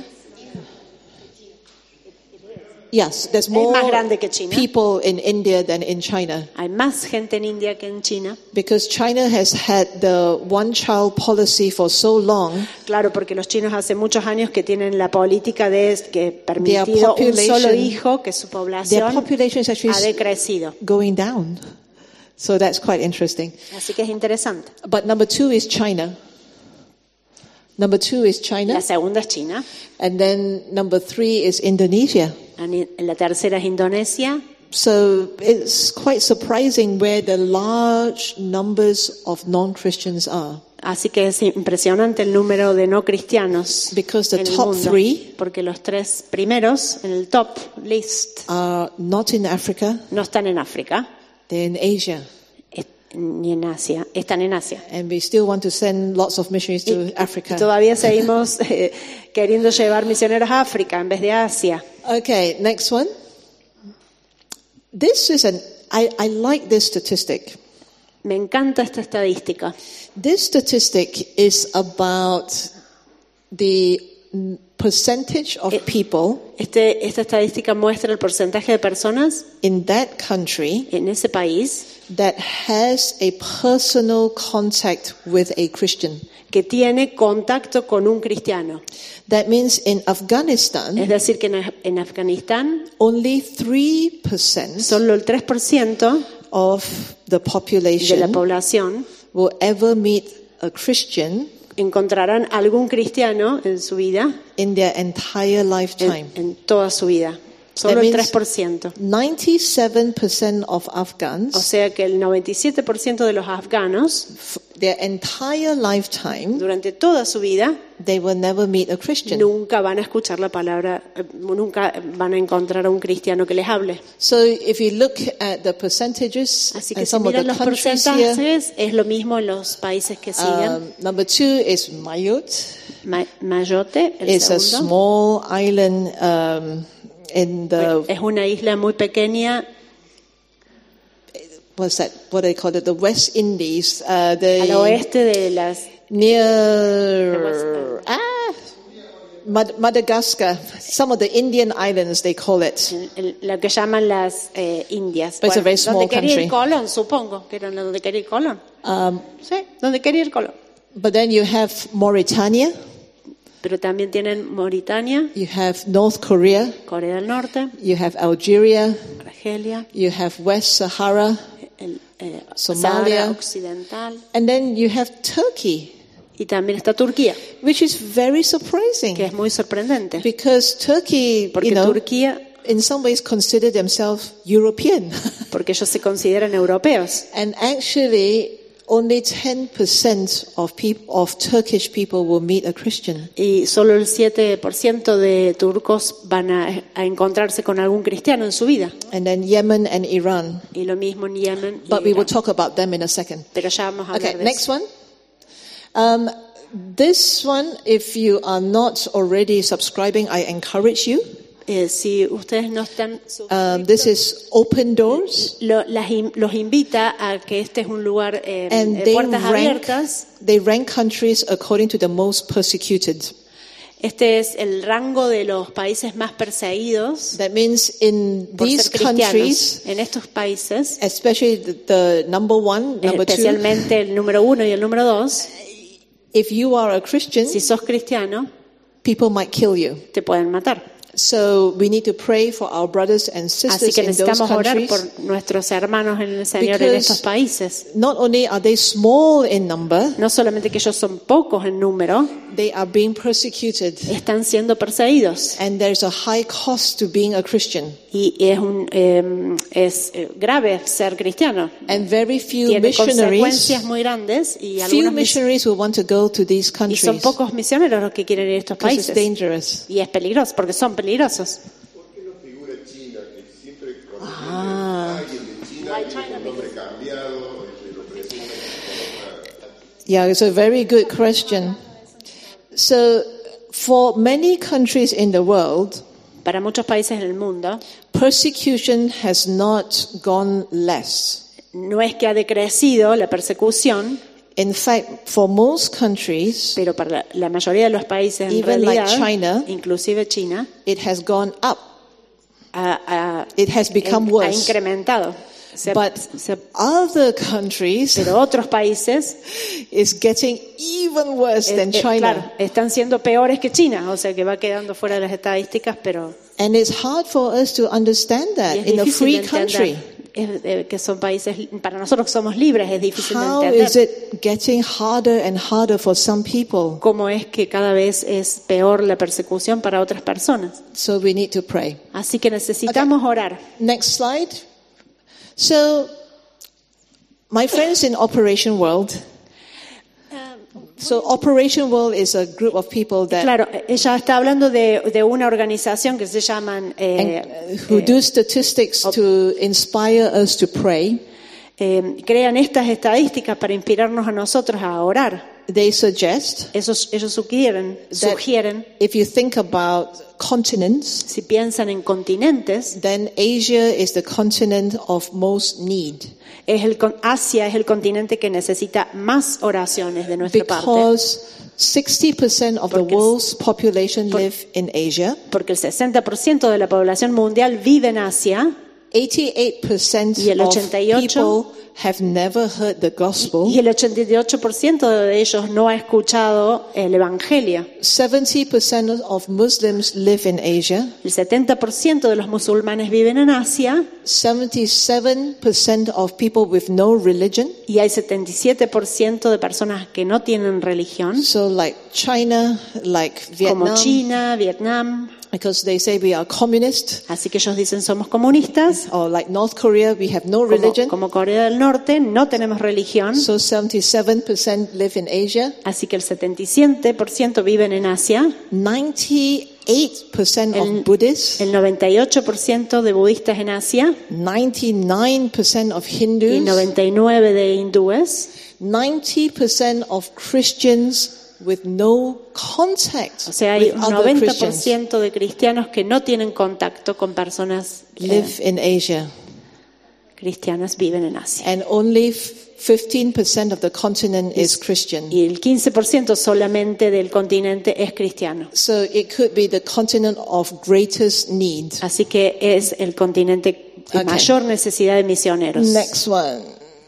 Yes, there's Es más more grande que China. people in India than in China, Hay más gente en India que en China. because China has had the one-child policy for so long. Claro, porque los chinos hace muchos años que tienen la política de que permitido un population- solo hijo, que su Their población population is ha actually decrecido. going down. So that's quite interesting. Así que es interesante. But number two is China. Number two is China. La segunda es China. And then number three is Indonesia. La tercera es Indonesia. So it's quite surprising where the large numbers of non-Christians are. Así que es impresionante el número de no cristianos Because the en el top mundo, three porque los tres primeros en el top list are not in Africa, no están en África they're in Asia. est- ni en Asia, están en Asia. And we still want to send lots of missionaries to Y Africa. todavía seguimos eh, queriendo llevar misioneros a África en vez de Asia. Okay, next one. This is an, I, I like this statistic. Me encanta esta estadística. This statistic is about the mm, percentage of Eh, people Este, esta estadística muestra el porcentaje de personas in that country en ese país that has a personal contact with a Christian. que tiene contacto con un cristiano. That means in Afghanistan, Es decir, que en, Af- en Afganistán only three percent solo el tres por ciento of the de la population población will ever meet a Christian encontrarán algún cristiano en su vida, in their entire en, lifetime. en toda su vida. Solo That el means- tres por ciento. ninety-seven percent of O Afghans, sea que el noventa y siete por ciento de los afganos, f- their entire lifetime, durante toda su vida, they will never meet a Christian. nunca van a escuchar la palabra, eh, nunca van a encontrar a un cristiano que les hable. So if you look at the percentages Así que and si some of the miran los countries here, porcentajes, es lo mismo en los países que siguen. um, number two is Mayotte. Ma- Mayotte, el It's a segundo, small island um, in the es una isla muy pequeña what's that? What do they call it? The West Indies. Uh, the al oeste de las near ah Mad- Madagascar. Some of the Indian islands they call it. el- lo que llaman las eh, Indias. But it's a very small donde quería ir country. Colón, supongo, que era donde quería ir Colón. Um, Sí, donde quería ir Colón. but then you have Mauritania. Pero también tienen Mauritania, You have North Korea. Corea del Norte, You have Algeria. Argelia, You have West Sahara. el, eh, Somalia. Sahara Occidental, And then you have Turkey, y también está Turquía, which is very surprising que es muy sorprendente, because Turkey, porque you know, Turquía, in some ways consider themselves European. porque ellos se consideran europeos, And actually, only ten percent of people, of Turkish people will meet a Christian. y solo el siete por ciento de turcos van a, a encontrarse con algún cristiano en su vida, And then Yemen and Iran. y lo mismo en Yemen. y But we will Irak. talk about them in a second. Pero ya vamos a hablar Okay, de next eso. one. Um, this one, if you are not already subscribing, I encourage you. Eh, si ustedes no están Um, this is Open Doors. lo- las in- los invita a que este es un lugar eh, And de they puertas rank, abiertas. they rank countries according to the most persecuted. Este es el rango de los países más perseguidos That means in por these ser cristianos. countries, En estos países, especially the, the number one, number two, especialmente el número uno y el número dos, if you are a Christian, si sos cristiano, people might kill you. te pueden matar. So we need to pray for our brothers and Así sisters que in those necesitamos orar countries. por nuestros hermanos en el Señor en Because estos países. not only are they small in number, No solamente que ellos son pocos en número, they are being persecuted. están siendo perseguidos. And there's a high cost to being a Christian. Y es, un, eh, es eh, grave ser cristiano. And very few Tiene missionaries, consecuencias muy grandes y, few algunos mis- missionaries will want to go to these y countries son pocos misioneros los que quieren ir a estos because it's países. dangerous. Y es peligroso, porque son peligrosos. ¿Por qué no figura China, que siempre cuando Ah. alguien de China tiene un nombre cambiado, este, lo presentan como otra? Yeah, it's a very good question. So, for many countries in the world, Para muchos países del mundo, persecution has not gone less. no es que ha decrecido la persecución, In fact, for most countries, pero para la, la mayoría de los países en Even like realidad, China, inclusive China, it has gone up. ha, ha- It has become ha worse. incrementado. Se ha- But se ha- other countries pero otros países is getting even worse eh, than eh, China. claro, están siendo peores que China, o sea que va quedando fuera de las estadísticas, pero And it's hard for us to understand y that es in a difícil free de country. entender. Es, eh, que son países, para nosotros que somos libres, es difícil How de is entender it getting harder and harder for some people? cómo es que cada vez es peor la persecución para otras personas. So we need to pray. Así que necesitamos orar. Next slide. So, my friends in Operation World. So, Operation World is a group of people that Claro, ella está hablando de, de una organización que se llaman eh, and, uh, who do statistics to inspire us to pray. eh, crean estas estadísticas para inspirarnos a nosotros a orar. They suggest Esos, ellos sugieren, that sugieren, if you think about continents, si piensan en continentes, then Asia is the continent of most need. es el, con- Asia es el continente que necesita más oraciones de nuestra parte, Because sixty percent of the Porque- world's population live in Asia, porque el sesenta por ciento de la población mundial vive en Asia eighty-eight percent Y el of ochenta y ocho people have never heard the gospel. Y el ochenta y ocho por ciento de ellos no ha escuchado el Evangelio. seventy percent of Muslims live in Asia. El setenta por ciento de los musulmanes viven en Asia seventy-seven percent of people with no religion. y hay setenta y siete por ciento de personas que no tienen religión, So like China, like como Vietnam, China, Vietnam. because they say we are communist. Así que ellos dicen somos comunistas. Or like North Korea, we have no Como, religion. como Corea del Norte, no tenemos religión. So seventy-seven percent live in Asia. Así que el setenta y siete por ciento viven en Asia. ninety-eight percent El, of Buddhists. el noventa y ocho por ciento de budistas en Asia ninety-nine percent of y Hindus. noventa y nueve por ciento de hindúes. ninety percent of Christians with no contact O sea, hay with un other noventa por Christians ciento de cristianos que no tienen contacto con personas eh, live in Asia. cristianas, viven en Asia. And only fifteen percent of the continent is Christian. Y el quince por ciento solamente del continente es cristiano. So it could be the continent of greatest need. Así que es el continente de Okay. mayor necesidad de misioneros. Next one.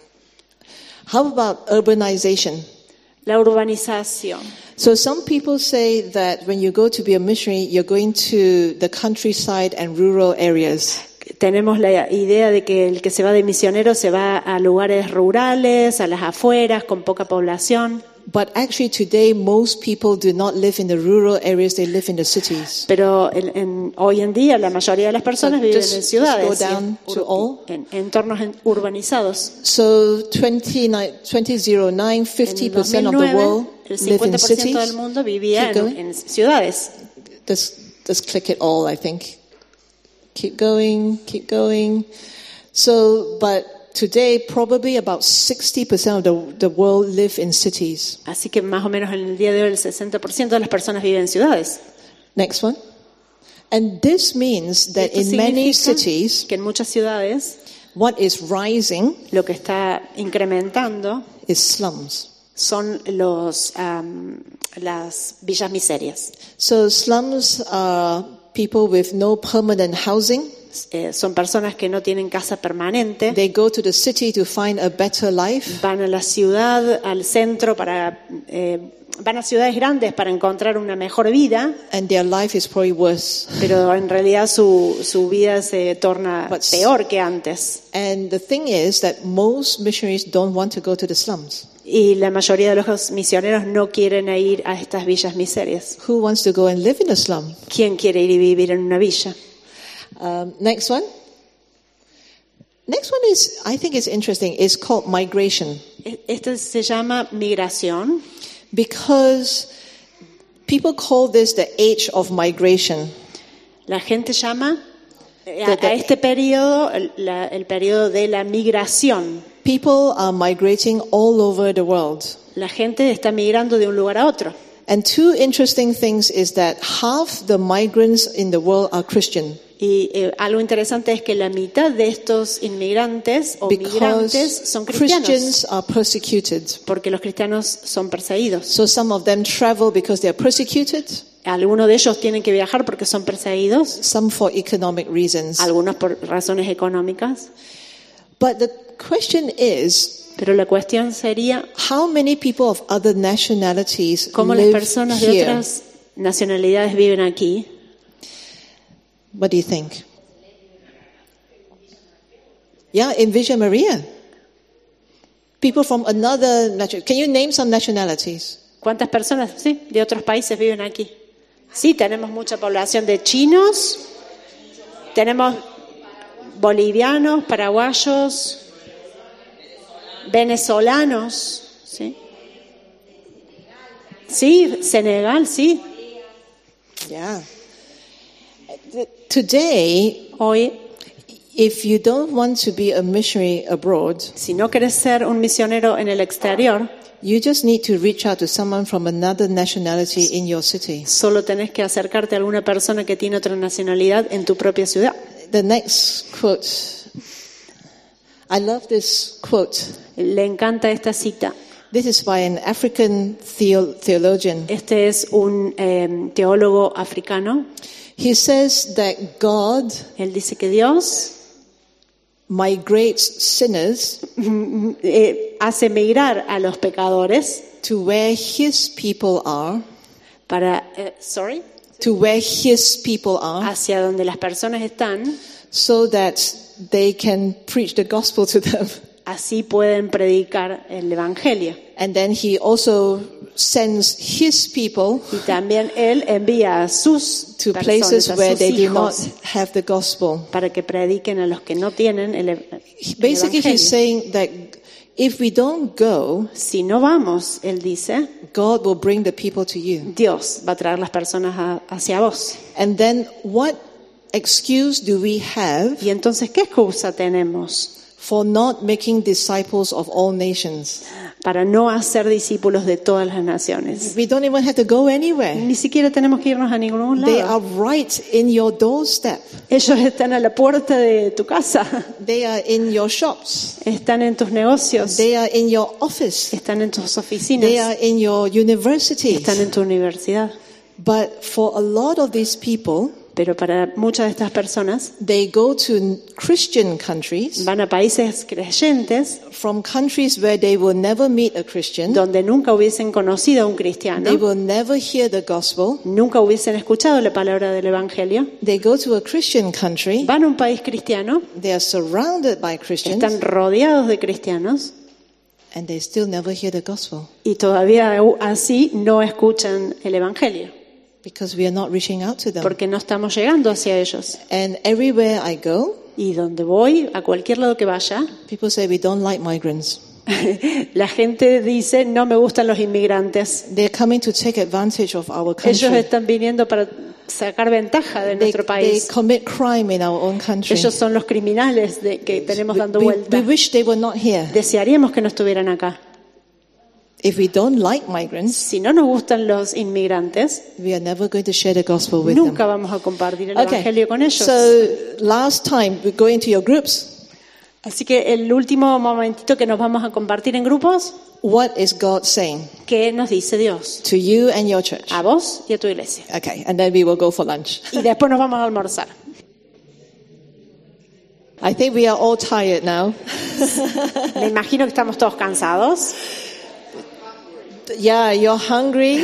How about urbanization? La urbanización. So some people say that when you go to be a missionary, you're going to the countryside and rural areas. Tenemos la idea de que el que se va de misionero se va a lugares rurales, a las afueras, con poca población. But actually today most people do not live in the rural areas, they live in the cities. Pero en, en, hoy en día la mayoría de las personas So viven just- en ciudades, just go down y en, to all. en, en entornos en- urbanizados. So twenty oh nine, fifty En percent of the 2009, world el live in cincuenta por ciento cities. del mundo vivía Keep en, going. en ciudades. Just, just click it all, I think. Keep going, keep going. So, but today probably about sixty percent of the, the world live in cities. Así que más o menos en el día de hoy el sesenta por ciento de las personas viven en ciudades. Next one. And this means that Esto in many significa cities, que en muchas ciudades what is rising lo que está incrementando is slums. son los, am, las villas miserias. So slums are people with no permanent housing. Eh, son personas que no tienen casa permanente. They go to the city to find a better life. Van a la ciudad, al centro, para eh, van a ciudades grandes para encontrar una mejor vida, And their life is probably worse. pero en realidad su, su vida se torna But- peor que antes. And the thing is that most missionaries don't want to go to the slums. Y la mayoría de los misioneros no quieren ir a estas villas miserias. Who wants to go and live in a slum? ¿Quién quiere ir y vivir en una villa? Um, next one. Next one is, I think it's interesting. It's called migration Esto se llama migración, because people call this the age of migration. la gente llama eh, De- a, de- a este periodo el, la- el periodo de la migración. People are migrating all over the world. La gente está migrando de un lugar a otro. And two interesting things is that half the migrants in the world are Christian. Y eh, algo interesante es que la mitad de estos inmigrantes o migrantes Because son cristianos, Christians are persecuted. porque los cristianos son perseguidos. So some of them travel because they are persecuted, Algunos de ellos tienen que viajar porque son perseguidos, some for economic reasons. algunos por razones económicas. But the question is, Pero la cuestión sería how many people of other nationalities cómo las live personas de here? otras nacionalidades viven aquí. What do you think? Yeah, in Vision Maria. People from another nation. Can you name some nationalities? ¿Cuántas personas sí, de otros países viven aquí? Sí, tenemos mucha población de chinos, tenemos bolivianos, paraguayos, venezolanos, ¿sí? Sí, Senegal, sí. Yeah. Today, Hoy, if you don't want to be a missionary abroad, si no quieres ser un misionero en el exterior, you just need to reach out to someone from another nationality in your city. solo tenés que acercarte a alguna persona que tiene otra nacionalidad en tu propia ciudad. The next quote. I love this quote. Le encanta esta cita. This is by an African theo- theologian. Este es un eh, teólogo africano. He says that God Él dice que Dios migrates sinners eh, hace migrar a los pecadores to where his people are, para, eh, sorry, to where his people are, hacia donde las personas están, so that they can preach the gospel to them. así pueden predicar el evangelio. And then he also sends his people Y también él envía a sus to personas, places a where sus they do not hijos, have the gospel. para que prediquen a los que no tienen el, el Basically, evangelio. he's saying that if we don't go, Si no vamos, él dice, God will bring the people to you. Dios va a traer las personas a- hacia vos. And then what excuse do we have Y entonces, ¿qué excusa tenemos for not making disciples of all nations? para no hacer discípulos de todas las naciones? We don't even have to go anywhere. Ni siquiera tenemos que irnos a ningún They lado. are right in your doorstep. Ellos están a la puerta de tu casa, They are in your shops. están en tus negocios, They are in your office. están en tus They oficinas, are in your universities. están en tu universidad. But for a lot of these people, Pero para muchas de estas personas they go to Christian countries, van a países creyentes from countries where they will never meet a Christian. donde nunca hubiesen conocido a un They cristiano, will never hear the gospel. nunca hubiesen escuchado la palabra del evangelio. They go to a Christian country. Van a un país cristiano, They are surrounded by Christians, están rodeados de cristianos and they still never hear the gospel y todavía así no escuchan el evangelio because we are not reaching out to them. porque no estamos llegando hacia ellos. And everywhere I go, Y donde voy, a cualquier lado que vaya, people say we don't like migrants. la gente dice, no me gustan los inmigrantes. They're coming to take advantage of our Ellos country. están viniendo para sacar ventaja de They, nuestro they país. commit crime in our own country. Ellos son los criminales de, que tenemos dando We, vuelta. we wish they were not here. Desearíamos que no estuvieran acá. If we don't like migrants, Si no nos gustan los inmigrantes, we are never going to share the gospel with them. nunca vamos a compartir el evangelio con ellos. So last time we go into your groups. Así que el último momentito que nos vamos a compartir en grupos, What is God saying ¿qué nos dice Dios? to you and your church? A vos y a tu iglesia. Okay, and then we will go for lunch. Y después nos vamos a almorzar. I think we are all tired now. Me imagino que estamos todos cansados. Yeah, you're hungry.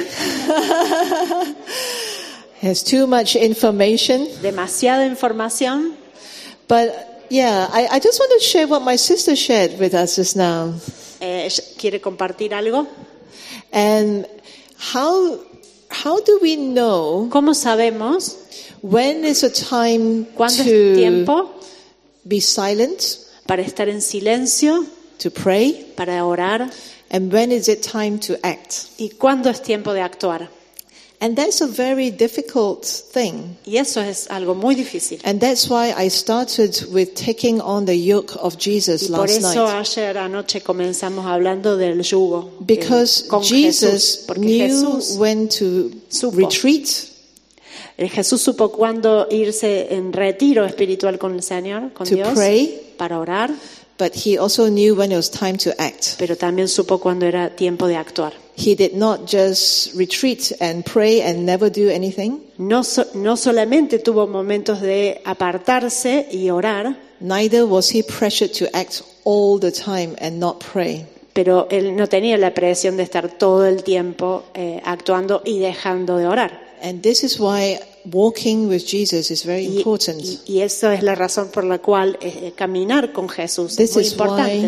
There's too much information. Demasiada información. But yeah, I, I just want to share what my sister shared with us just now. Eh, ella quiere compartir algo. And how how do we know ¿Cómo sabemos when is a time cuándo es to tiempo be silent, para estar en silencio, to pray, para orar, and when is it time to act? y cuándo es tiempo de actuar? And that's a very difficult thing. Y eso es algo muy difícil. And that's why I started with taking on the yoke of Jesus Y por last eso night. ayer anoche comenzamos hablando del yugo eh, Because con Jesus Jesús, porque knew Jesús, when to supo. retreat eh, Jesús supo cuándo irse en retiro espiritual con el Señor, con to Dios, pray, para orar, but he also knew when it was time to act. pero también supo cuándo era tiempo de actuar. He did not just retreat and pray and never do anything. No, so- no solamente tuvo momentos de apartarse y orar, Neither was he pressured to act all the time and not pray. pero él no tenía la presión de estar todo el tiempo eh, actuando y dejando de orar. And this is why walking with Jesus is very Y, important. y- y eso es la razón por la cual eh, caminar con Jesús es This muy is importante. why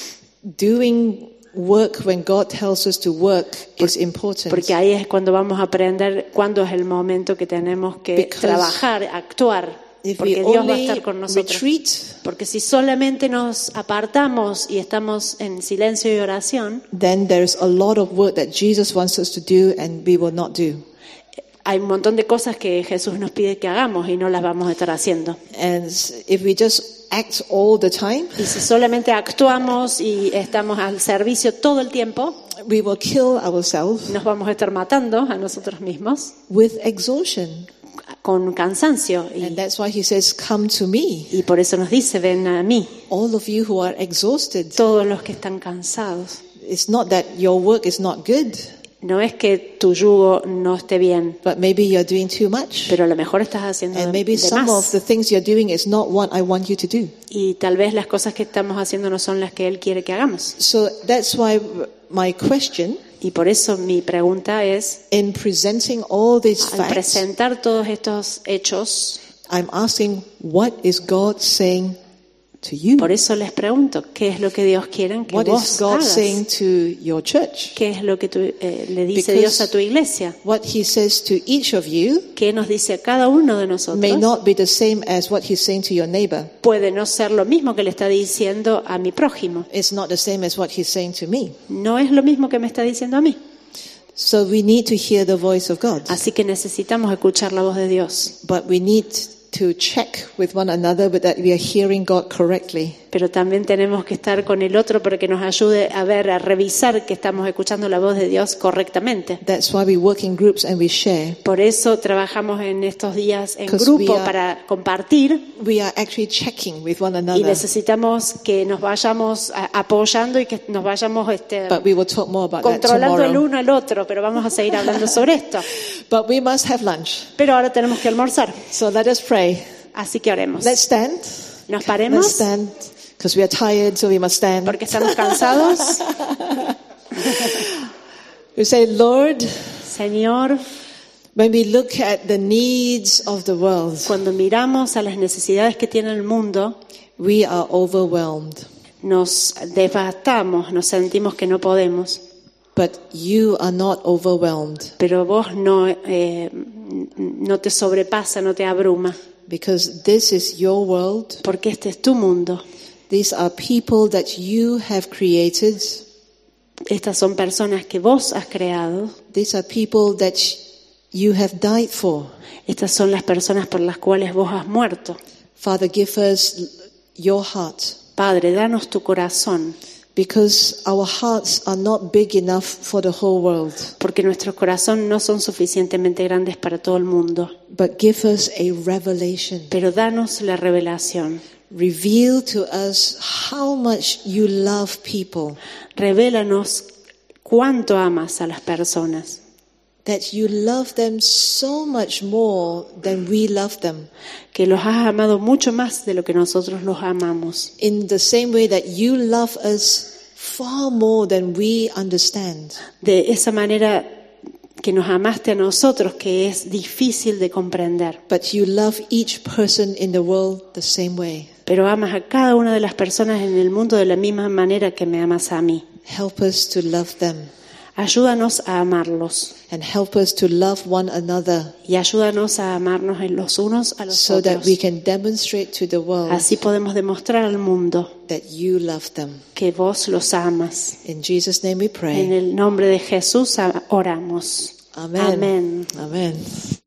doing work when God tells us to work is important. Porque ahí es cuando vamos a aprender cuándo es el momento que tenemos que Because trabajar, actuar, If porque we Dios va a only estar con nosotros. retreat, Porque si solamente nos apartamos y estamos en silencio y oración, then there's a lot of work that Jesus wants us to do and we will not do. hay un montón de cosas que Jesús nos pide que hagamos y no las vamos a estar haciendo. And if we just act all the time, Y si solamente actuamos y estamos al servicio todo el tiempo, we will kill ourselves nos vamos a estar matando a nosotros mismos with exhaustion. con cansancio. And Y, that's why he says, come to me, y por eso nos dice, ven a mí, all of you who are exhausted. todos los que están cansados. It's not that your work is not good. No es que tu yugo no esté bien, but maybe you're doing too much. pero a lo mejor estás haciendo And de, maybe de some of más. the things you're doing is not what I want you to do. Y tal vez las cosas que estamos haciendo no son las que Él quiere que hagamos. So that's why my question Y por eso mi pregunta es, in presenting all these al facts, presentar todos estos hechos, I'm asking, what is God saying to you? por eso les pregunto, ¿qué es lo que Dios quiere que What is vos God hagas? saying to your church? ¿Qué es lo que tú, eh, le dice Because Dios a tu iglesia? What He says to each of you ¿Qué nos dice a cada uno de nosotros? may not be the same as what He's saying to your neighbor. Puede no ser lo mismo que le está diciendo a mi prójimo. It's not the same as what He's saying to me. No es lo mismo que me está diciendo a mí. So we need to hear the voice of God. Así que necesitamos escuchar la voz de Dios. But we need to check with one another that we are hearing God correctly. Pero también tenemos que estar con el otro para que nos ayude a ver, a revisar que estamos escuchando la voz de Dios correctamente. That's why we work in groups and we share. Por eso trabajamos en estos días en 'Cause grupo we are- para compartir We are actually checking with one y another. necesitamos que nos vayamos a- apoyando y que nos vayamos este, But we will talk more about that controlando el tomorrow. uno al otro, pero vamos a seguir hablando sobre esto. But we must have lunch. Pero ahora tenemos que almorzar, So let us pray. así que oremos. Let's stand. Nos Let's paremos stand. Because we are tired, so we must stand. porque estamos cansados. We say, Lord, Señor, when we look at the needs of the world, cuando miramos a las necesidades que tiene el mundo, we are overwhelmed. nos devastamos, nos sentimos que no podemos. But you are not overwhelmed Pero vos no, eh, no te sobrepasa, no te abruma, because this is your world. porque este es tu mundo. These are people that you have created. Estas son personas que vos has creado. These are people that you have died for. Estas son las personas por las cuales vos has muerto. Father, give us your heart Padre, danos tu corazón, because our hearts are not big enough for the whole world. porque nuestros corazones no son suficientemente grandes para todo el mundo. But give us a revelation. Pero danos la revelación. Reveal to us how much you love people, Revélanos cuánto amas a las personas, that you love them so much more than we love them. que los has amado mucho más de lo que nosotros los amamos. In the same way that you love us far more than we understand. De esa manera que nos amaste a nosotros, que es difícil de comprender. But you love each person in the world the same way. Pero amas a cada una de las personas en el mundo de la misma manera que me amas a mí. Help us to love them Ayúdanos a amarlos and help us to love one another y ayúdanos a amarnos en los unos a los so that otros. we can demonstrate to the world Así podemos demostrar al mundo that you love them. que vos los amas. In Jesus' name we En pray. el nombre de Jesús oramos. Amen. Amén. Amen.